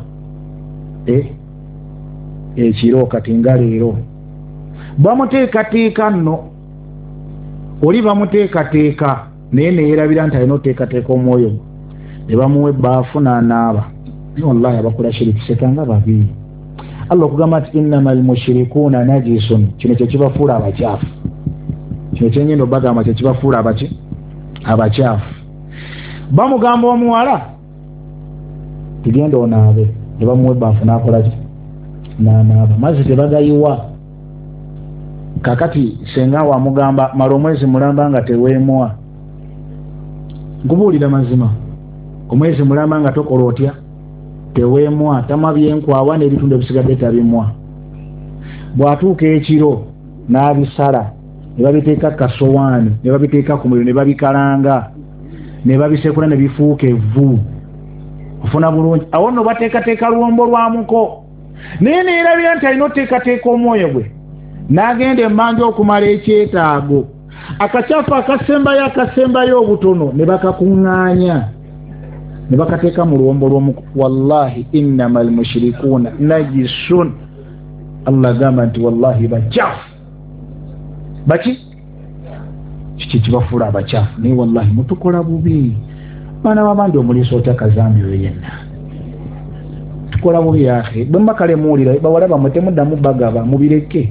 ekiro kati nga leero bamuteekateeka nno. Oli bamuteekateeka naye neerabira nti alina oteekateeka omwoyo gwe, ne bamuwa ebbaafu n'anaaba. Wallahi abakola shiriki Seka nga babiri. Allah okugamba nti innamal mushrikuuna najisun, kino kye kibafuula abakyafu. Kino kyenyendo bagamba kye kibafuula abakyafu. Bamugamba omuwala tugenda onaabe, ne bamuwa ebbaafu n'akola ki? N'anaaba. Mazzi tebagayiwa. Kakati senga wamugamba mala omwezi mulamba nga teweemwa, nkubuulira mazima, omwezi mulamba nga tokola otya? Teweemwa. Tamwa byenkwawa n'ebitundu ebisigadde tabimwa. Bw'atuuka ekiro n'abisala ne babiteeka kasowaani, ne babiteeka ku muliro, ne babikalanga, ne babisekula, ne bifuuka evvu. Ofuna bulungi. Awo nno bateekateeka luwombo lwa muko, naye neerabira nti alina oteekateeka omwoyo gwe, n'agenda emmanja okumala ekyetaago. Akacaafu akasembayo obutono ne bakakuŋŋaanya, ne bakateeka mu luwombo lw'omuko. Wallahi innamal mushrikuuna najisun. Allah gamba nti wallahi bakyafu. Baki? Kiki kibafuula abakyafu? Naye wallahi mutukola bubi. Baana babandi omuliiso otya kazambi oyo yenna. Tukola bubi yakhe. Bwe makale muwulira bawala bamwe temuddamu bagaba mubireke.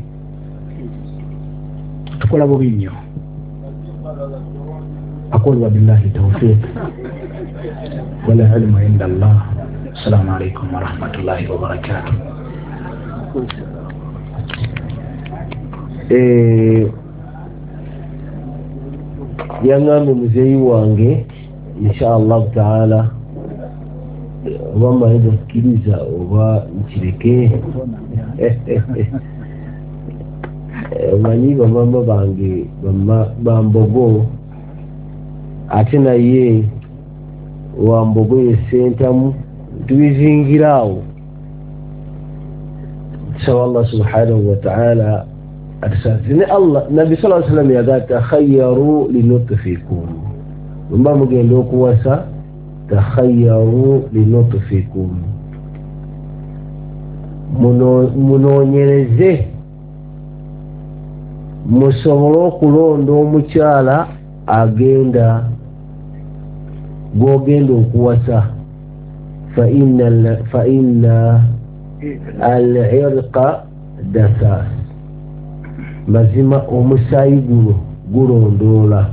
Tukola bubi nnyo. أقول وبالله التوفيق والعلم عند الله. السلام عليكم ورحمة الله وبركاته. Yangambe muzeyi wange inshallah taala oba mmayinza okukkiriza oba nkireke. Omanyi bamama bange bambogo, ate naye wambogo yesentamu tubizingiraawo. Tusaba Allah subhanahu wa ta'ala atusazine. Allah Nabi sallallahu alaihi wasallam yaga takhayyaru linutfikum, mba mugenda okuwasa takhayyaru linutfikum, munoonyereze musobole okulonda omukyala gwogenda okuwasa. fa inna al-irqa dasas, mazima omusaayi guno gulondoola.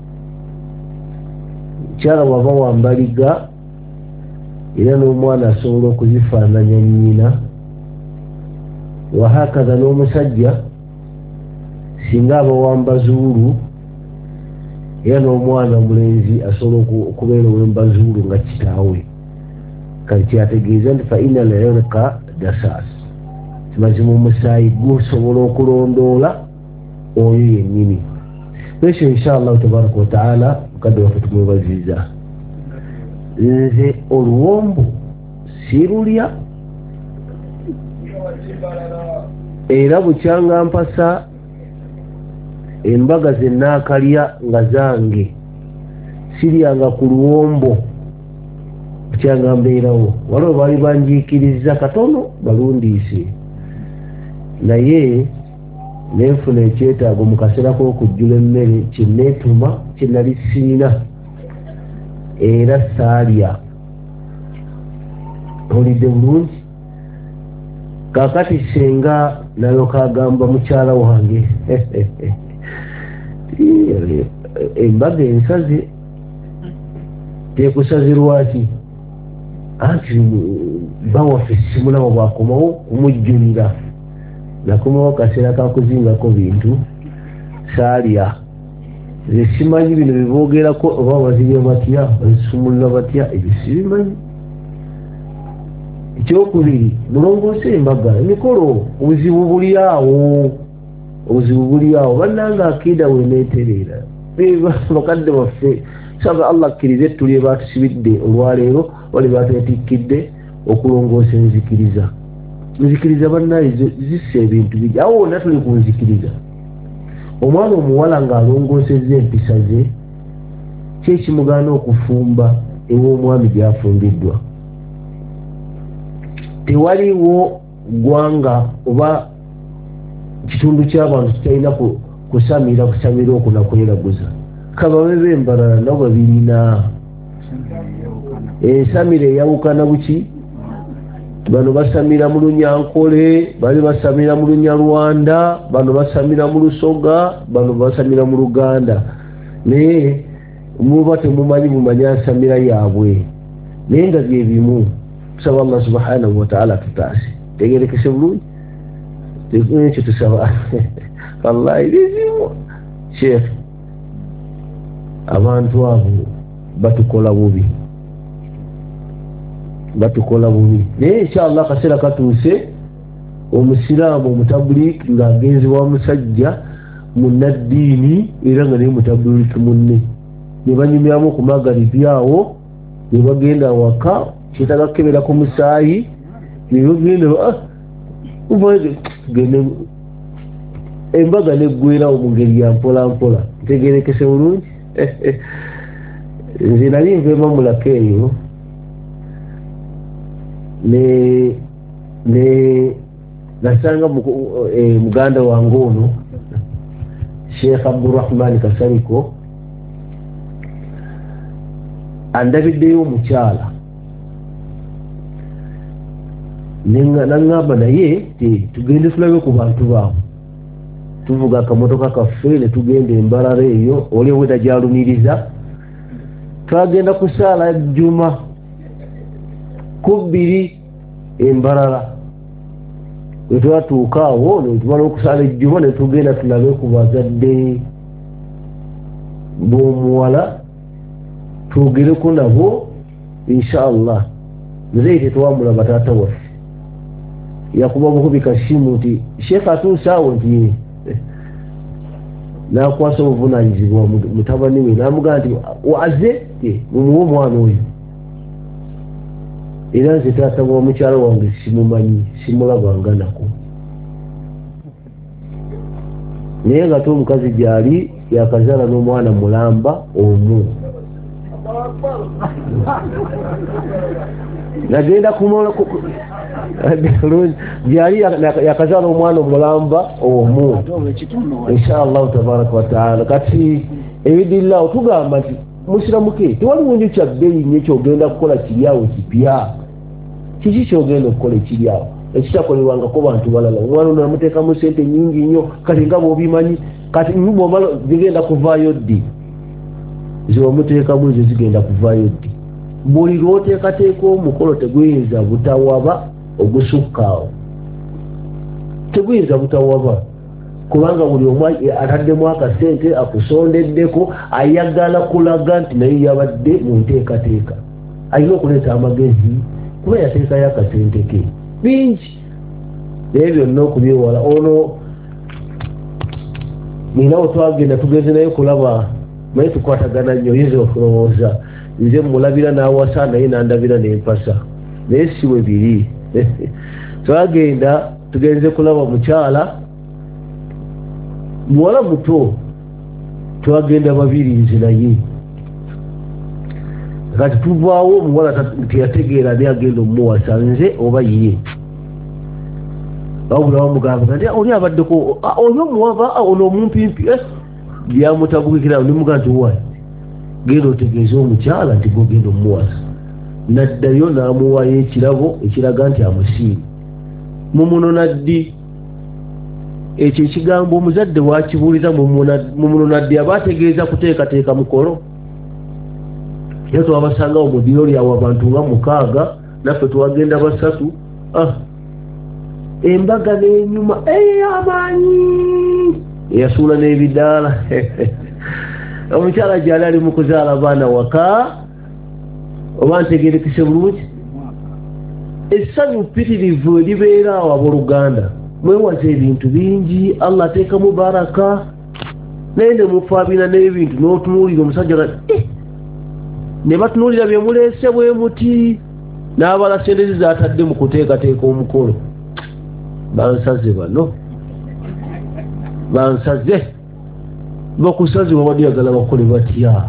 Mukyala waba wambaliga era n'omwana asobola okuzifaananya nnyina, wahakaza n'omusajja singa aba wambazuulu era n'omwana omulenzi asobola okubeera ow'embazuulu nga kitaawe. Kati kyategeeza nti fa inna al-irqa dasas, mazima omusaayi gusobola okulondoola oyo yennyini. Ekyo inshallah tabaraka wa taala mukadde waffe tumwebaziza. Nze oluwombo sirulya era bukyanga mpasa embaga zenaakalya nga zange siryanga ku luwombo, bukyanga mbeerawo. Waliwo baali banjiikiriza katono balundiise, naye nenfuna ekyetaago mu kaseera k'okujjula emmere kyeneetuma kyenali siina era saalya. Olidde bulungi. Kaakati senga naloka agamba mukyala wange embaga ensaze tekusazirwaki anti bawaffe simulabo bwakomawo kumujjulira nakomawo kaseera kakuzingako bintu saalya nze simanyi bino biboogerako oba bazirya batya bazisumulula batya ebyo sibimanyi. Ekyokubiri mulongoose embaga emikolo obuzibu buli awo bannanga akida weneetereera bakadde baffe saba Allah akkirize tulye batusibidde olwaleero wali batwetikidde okulongoosa enzikiriza bannaye zisse ebintu bijja awo wonna tuli ku nzikiriza. Omwana omuwala ng'alongoosezza empisa ze kyekimugaana okufumba ew'omwami gy'afumbiddwa. Tewaliwo ggwanga oba kitundu ky'abantu kitalina kusamira okunakweraguza. Kababe b'embalala nabo babirina ensamira eyawukana buki. Bano basamira mu Lunyankole, bali basamira mu Lunyarwanda, bano basamira mu Lusoga, bano basamira mu Luganda. Naye muba temumanyi nsamira yaabwe naye nga bye bimu. Tusaba Allah subhanahu wa ta'ala tutaase tegerekese bulungi ekyo tusaba wallahi bizibu Sheikh abantu abo batukola bubi naye inshallah kaseera katuuse omusiraamu omutabuliki ng'agenzi wa musajja munnaddiini era nga naye mutabuliki munne ne banyumyamu okumagalibi awo ne bagenda waka kitaka kebera ku musaayi nebagenda embaga neggwerawo mu ngeri ya mpolampola ntegerekese bulungi. Nze nali nveema mulaka eyo nasanga muganda wange ono Sheikh Abdurrahman Kasariko andabiddeyo omukyala nangamba naye tugende tulabe ku bantu baabo tuvuga akamotoka kaffe ne tugenda embalala eyo oli oweda gyalumiriza twagenda ku saala juma 2 embalala wetwatuuka awo netumala okusaala ejjuma ne tugenda tulabe ku bazadde b'omuwala twogereko nabo inshallah. Nze tetwamulaba taata waffe yakuba bukubi kashimu nti Sheikh atuuse awo nti nakwasa obuvunanyizibwa mutabani we namugaa nti waze mumuwe omwana oyo era nze taata wa mukyala wange simumanyi simulabanga nako naye nga omukazi gyali yakazaala n'omwana mulamba omu nagenda kumola gyali yakazaala omwana omulamba omu inshallah tabaraka wa taala. Kati ebidillahu tugamba nti musiramuke tewaliwo njo kyabbeeyi nnyo kyogenda kukola kiryawo kipya. Kiki kyogenda okukola ekiryawo ekitakolebwangako bantu balala? Omwana ono namuteekamu sente nyingi nnyo kati nga bw'obimanyi kati bw'omala zigenda kuvaayo ddi zibamuteekamu ezo zigenda kuvaayo ddi. Buli lw'oteekateeka omukolo teguyinza butawaba ogusukkaawo teguyinza butawaba kubanga buli omu ataddemu akasente akusondeddeko ayagala kulaga nti naye yabadde mu nteekateeka alina okuleeta amagezi kuba yateekayo akasente ke bingi naye byonna okubyewala. Ono ninawo twagenda tugenze naye kulaba naye tukwatagana nnyo yinza okulowooza nze mulabira n'awasa naye nandabira n'empasa naye siwe biri. Twagenda tugenze kulaba mukyala muwala muto twagenda babiri nze naye kati tuvaawo omuwala teyategeera ne agenda omuwasa nze oba ye wabula bamugamba nti oli abaddeko oli omuwava ono omumpimpi byamutabukikira nimuga nti wayi genda otegeeza omukyala nti gogenda omuwasa. Naddayo n'amuwayo ekirabo ekiraga nti amusiiri mumunona ddi ekyo ekigambo omuzadde wakibuuliza mu munonadde aba ategeeza kuteekateeka mukolo. era twabasangawo mu ddiiro lyawe abantu nga 6 naffe twagenda 3. embaga n'enyuma ey'amaanyi eyasuula n'ebidaala omukyala gyali ali mu kuzaala abaana waka oba ntegerekese bulungi. essanyu ppitirivu eribeera awo abooluganda mwewaze ebintu bingi Allah ateekamu baraka naye ne mufaabina n'ebintu n'otunuulira omusajja ne batunuulira bye muleese bwe muti n'abala sente zaatadde mu kuteekateeka omukolo. bansaze bano bansaze bakusaze wabadde yagala bakole batya.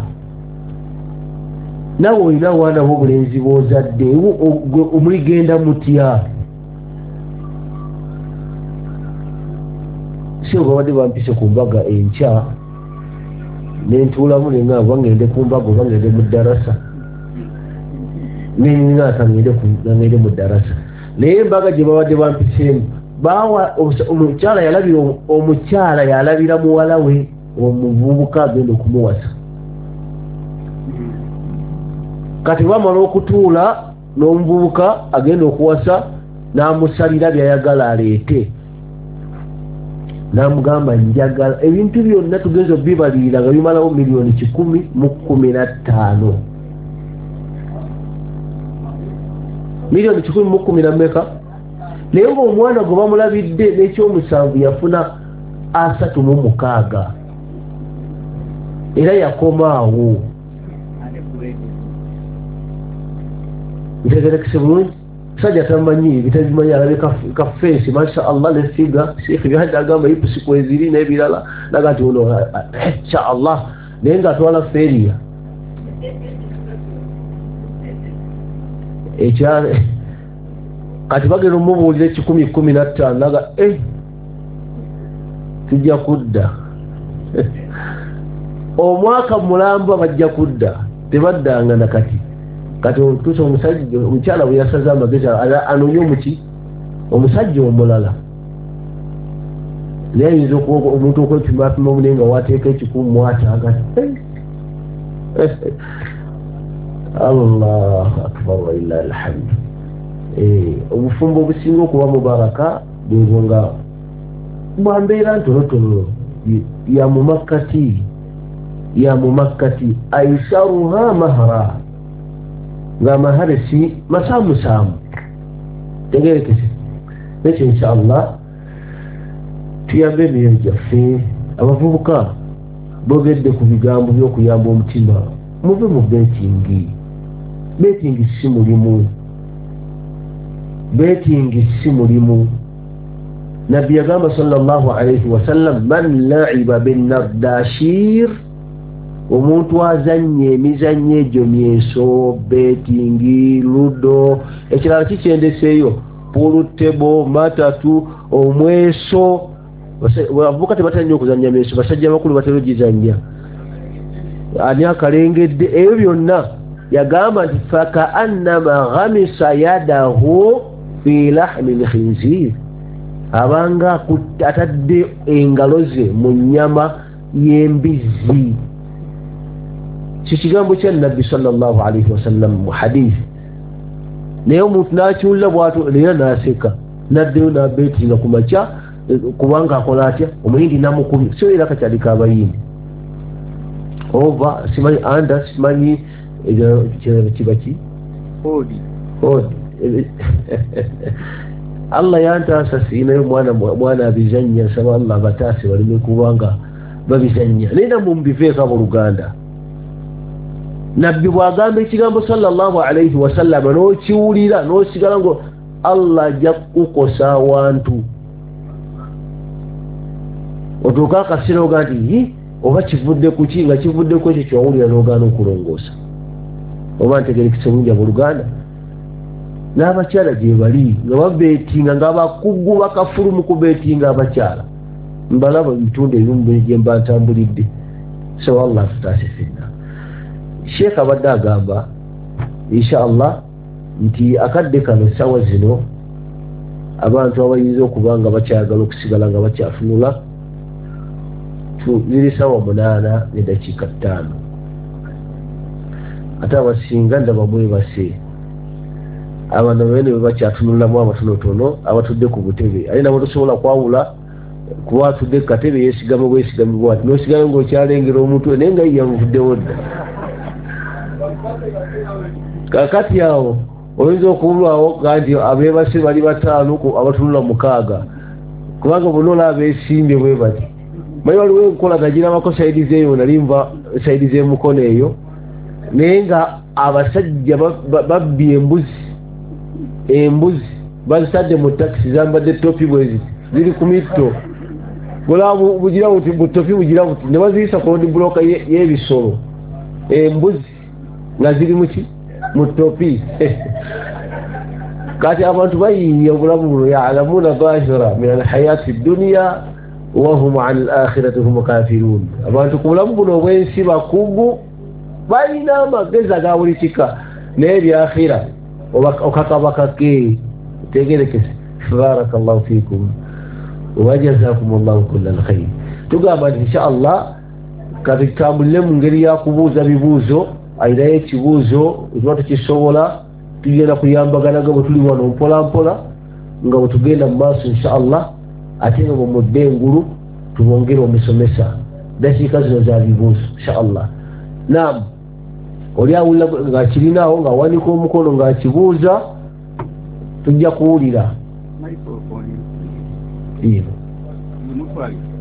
nawe olina abaana b'obulenzi b'ozadde omuligenda mutya. si obabadde bampise ku mbaga enkya nentuulamu nenga bangende ku mbaga oba ngende mu ddarasa neningaka ngende mu ddarasa naye embaga gye babadde bampiseemu bawa omukyala yalabira muwala we omuvubuka agenda okumuwasa. kati bamala okutuula n'omuvubuka agenda okuwasa n'amusalira byayagala aleete. n'amugamba njagala ebintu byonna tugenza bibalirira nga bimalawo $1,115. $1,110 naye ng'omwana gwe bamulabidde n'ekyomusanvu yafuna 36 era yakomaawo. ntegerekese bulungi. sajja tamanyi bitabimanyi alabe kafeesi masha Allah nefiga sheikh byahadde agamba ipusi kweziri n'ebirala naga ati ono insha Allah naye nga atwala feria ekyale kati bagenda omubuulira 10,15 naga tujja kudda omwaka mulamba bajja kudda tebaddanga nakati. kati otuusa omusajja omukyala bwe yasaze amagezi anoonye omusajja omulala naye ayinza omuntu okwepimapima omune nga wateeka ekikumu mwataaga. Allahu akbar walillahi alhamdu. obufumbo obusinga okuba mubaraka bwebwo nga bwambeera ntonotono ya mumakkati aisaruha mahara nga maharesi masamusamu. tegerekese nekyo inshallah tuyambe emirimu gyaffe. abavubuka bogedde ku bigambo by'okuyamba omutima muve mu betingi si mulimu. nabbi yagamba sallallahu alayhi wasallam man laiba binnardashir omuntu azanye emizannyo egyo myeso betingi ludo ekirala kikyendeseeyo pulutebo matatu omweso. abavubuka tebatanya okuzanya myeso basajja bakulu batera ogizanya ani akalengedde ebyo byonna. yagamba nti fakaannama ghamisa yadahu fi lahmi lkhinzir abanga atadde engalo ze mu nnyama y'embizzi. kikigambo kya nabbi sallallahu alayhi wasallam mu hadisi. naye omuntu n'akiwulira bw'ato era n'aseka n'addeyo n'abeetinga ku makya kubanga akola atya omuyindi namukubye so era kakyalika abayindi oba simanyi anda simanyi kibaki odi Allah yantaasa siinayo mwana abizanya nsaba Allah bataase balime kubanga babizanya naye namwe mubiveeko abooluganda. nabbi bw'agamba ekigambo sallallahu alayhi wasallama n'okiwulira n'osigala ngo Allah ajja kukosa awantu otuuka akaseera oga nti oba kivudde ku ki nga kivudde ku ekyo kyowulira n'ogaana okulongoosa. oba ntegerekese bulungi abooluganda. n'abakyala gye bali nga babeetinga ng'abakugu bakafulu mu kubeetinga abakyala mbalaba ebitundu ebimu gye mba ntambulidde. so Allah tutaase fenna. sheekh abadde agamba insha Allah nti akadde kano essaawa zino abantu abayinza okuba nga bakyagala okusigala nga bakyatunula ziri sawa 8:05 ate abasinga ndaba mwebase abantu bene bakyatunulamu abatonotono abatudde ku butebe ali nabo tosobola kwawula kuba atudde ku katebe yeesigame bwesigamibwa ati nosigame ng'okyalengera omutwe naye nga yiyamuvuddewo dda kakati awo oyinza okubulwawo nti abeebase bali 5 abatunula 6 kubanga bonna olaba beesimbye bwe bati manyi waliwo enkola girabako sayidi zeeyo nalimva sayidi z'emukono eyo naye nga abasajja babbye embuzi bazitadde mu takisi zambadde topi bwezi ziri ku mitto bugira buti butopi bugira buti ne baziyisa ku road block y'ebisolo embuzi nga ziri mu topi kati abantu bayiiya obulamu buno ya'lamuna dhahira min alhayati dunya wa hum an alakhirati hum kafirun abantu ku bulamu buno obwensi bakugu balina amagezi aga buli kika naye byakhira okakabakake tegerekese barakallahu fikum wa jazakumullahu kullal khair tugamba nti inshallah kati tutambulire mu ngeri ya kubuuza bibuuzo ayinayo ekibuuzo ekiba tukisobola tugenda kuyambaganaga bwe tuli wano mpola mpola nga bwe tugenda mu maaso inshallah ate nga bwemudde engulu tubongere omusomesa dakiika zino za bibuuzo inshallah naam oli awulira ng'akirinawo ng'awanika omukono ng'akibuuza tujja kuwulira.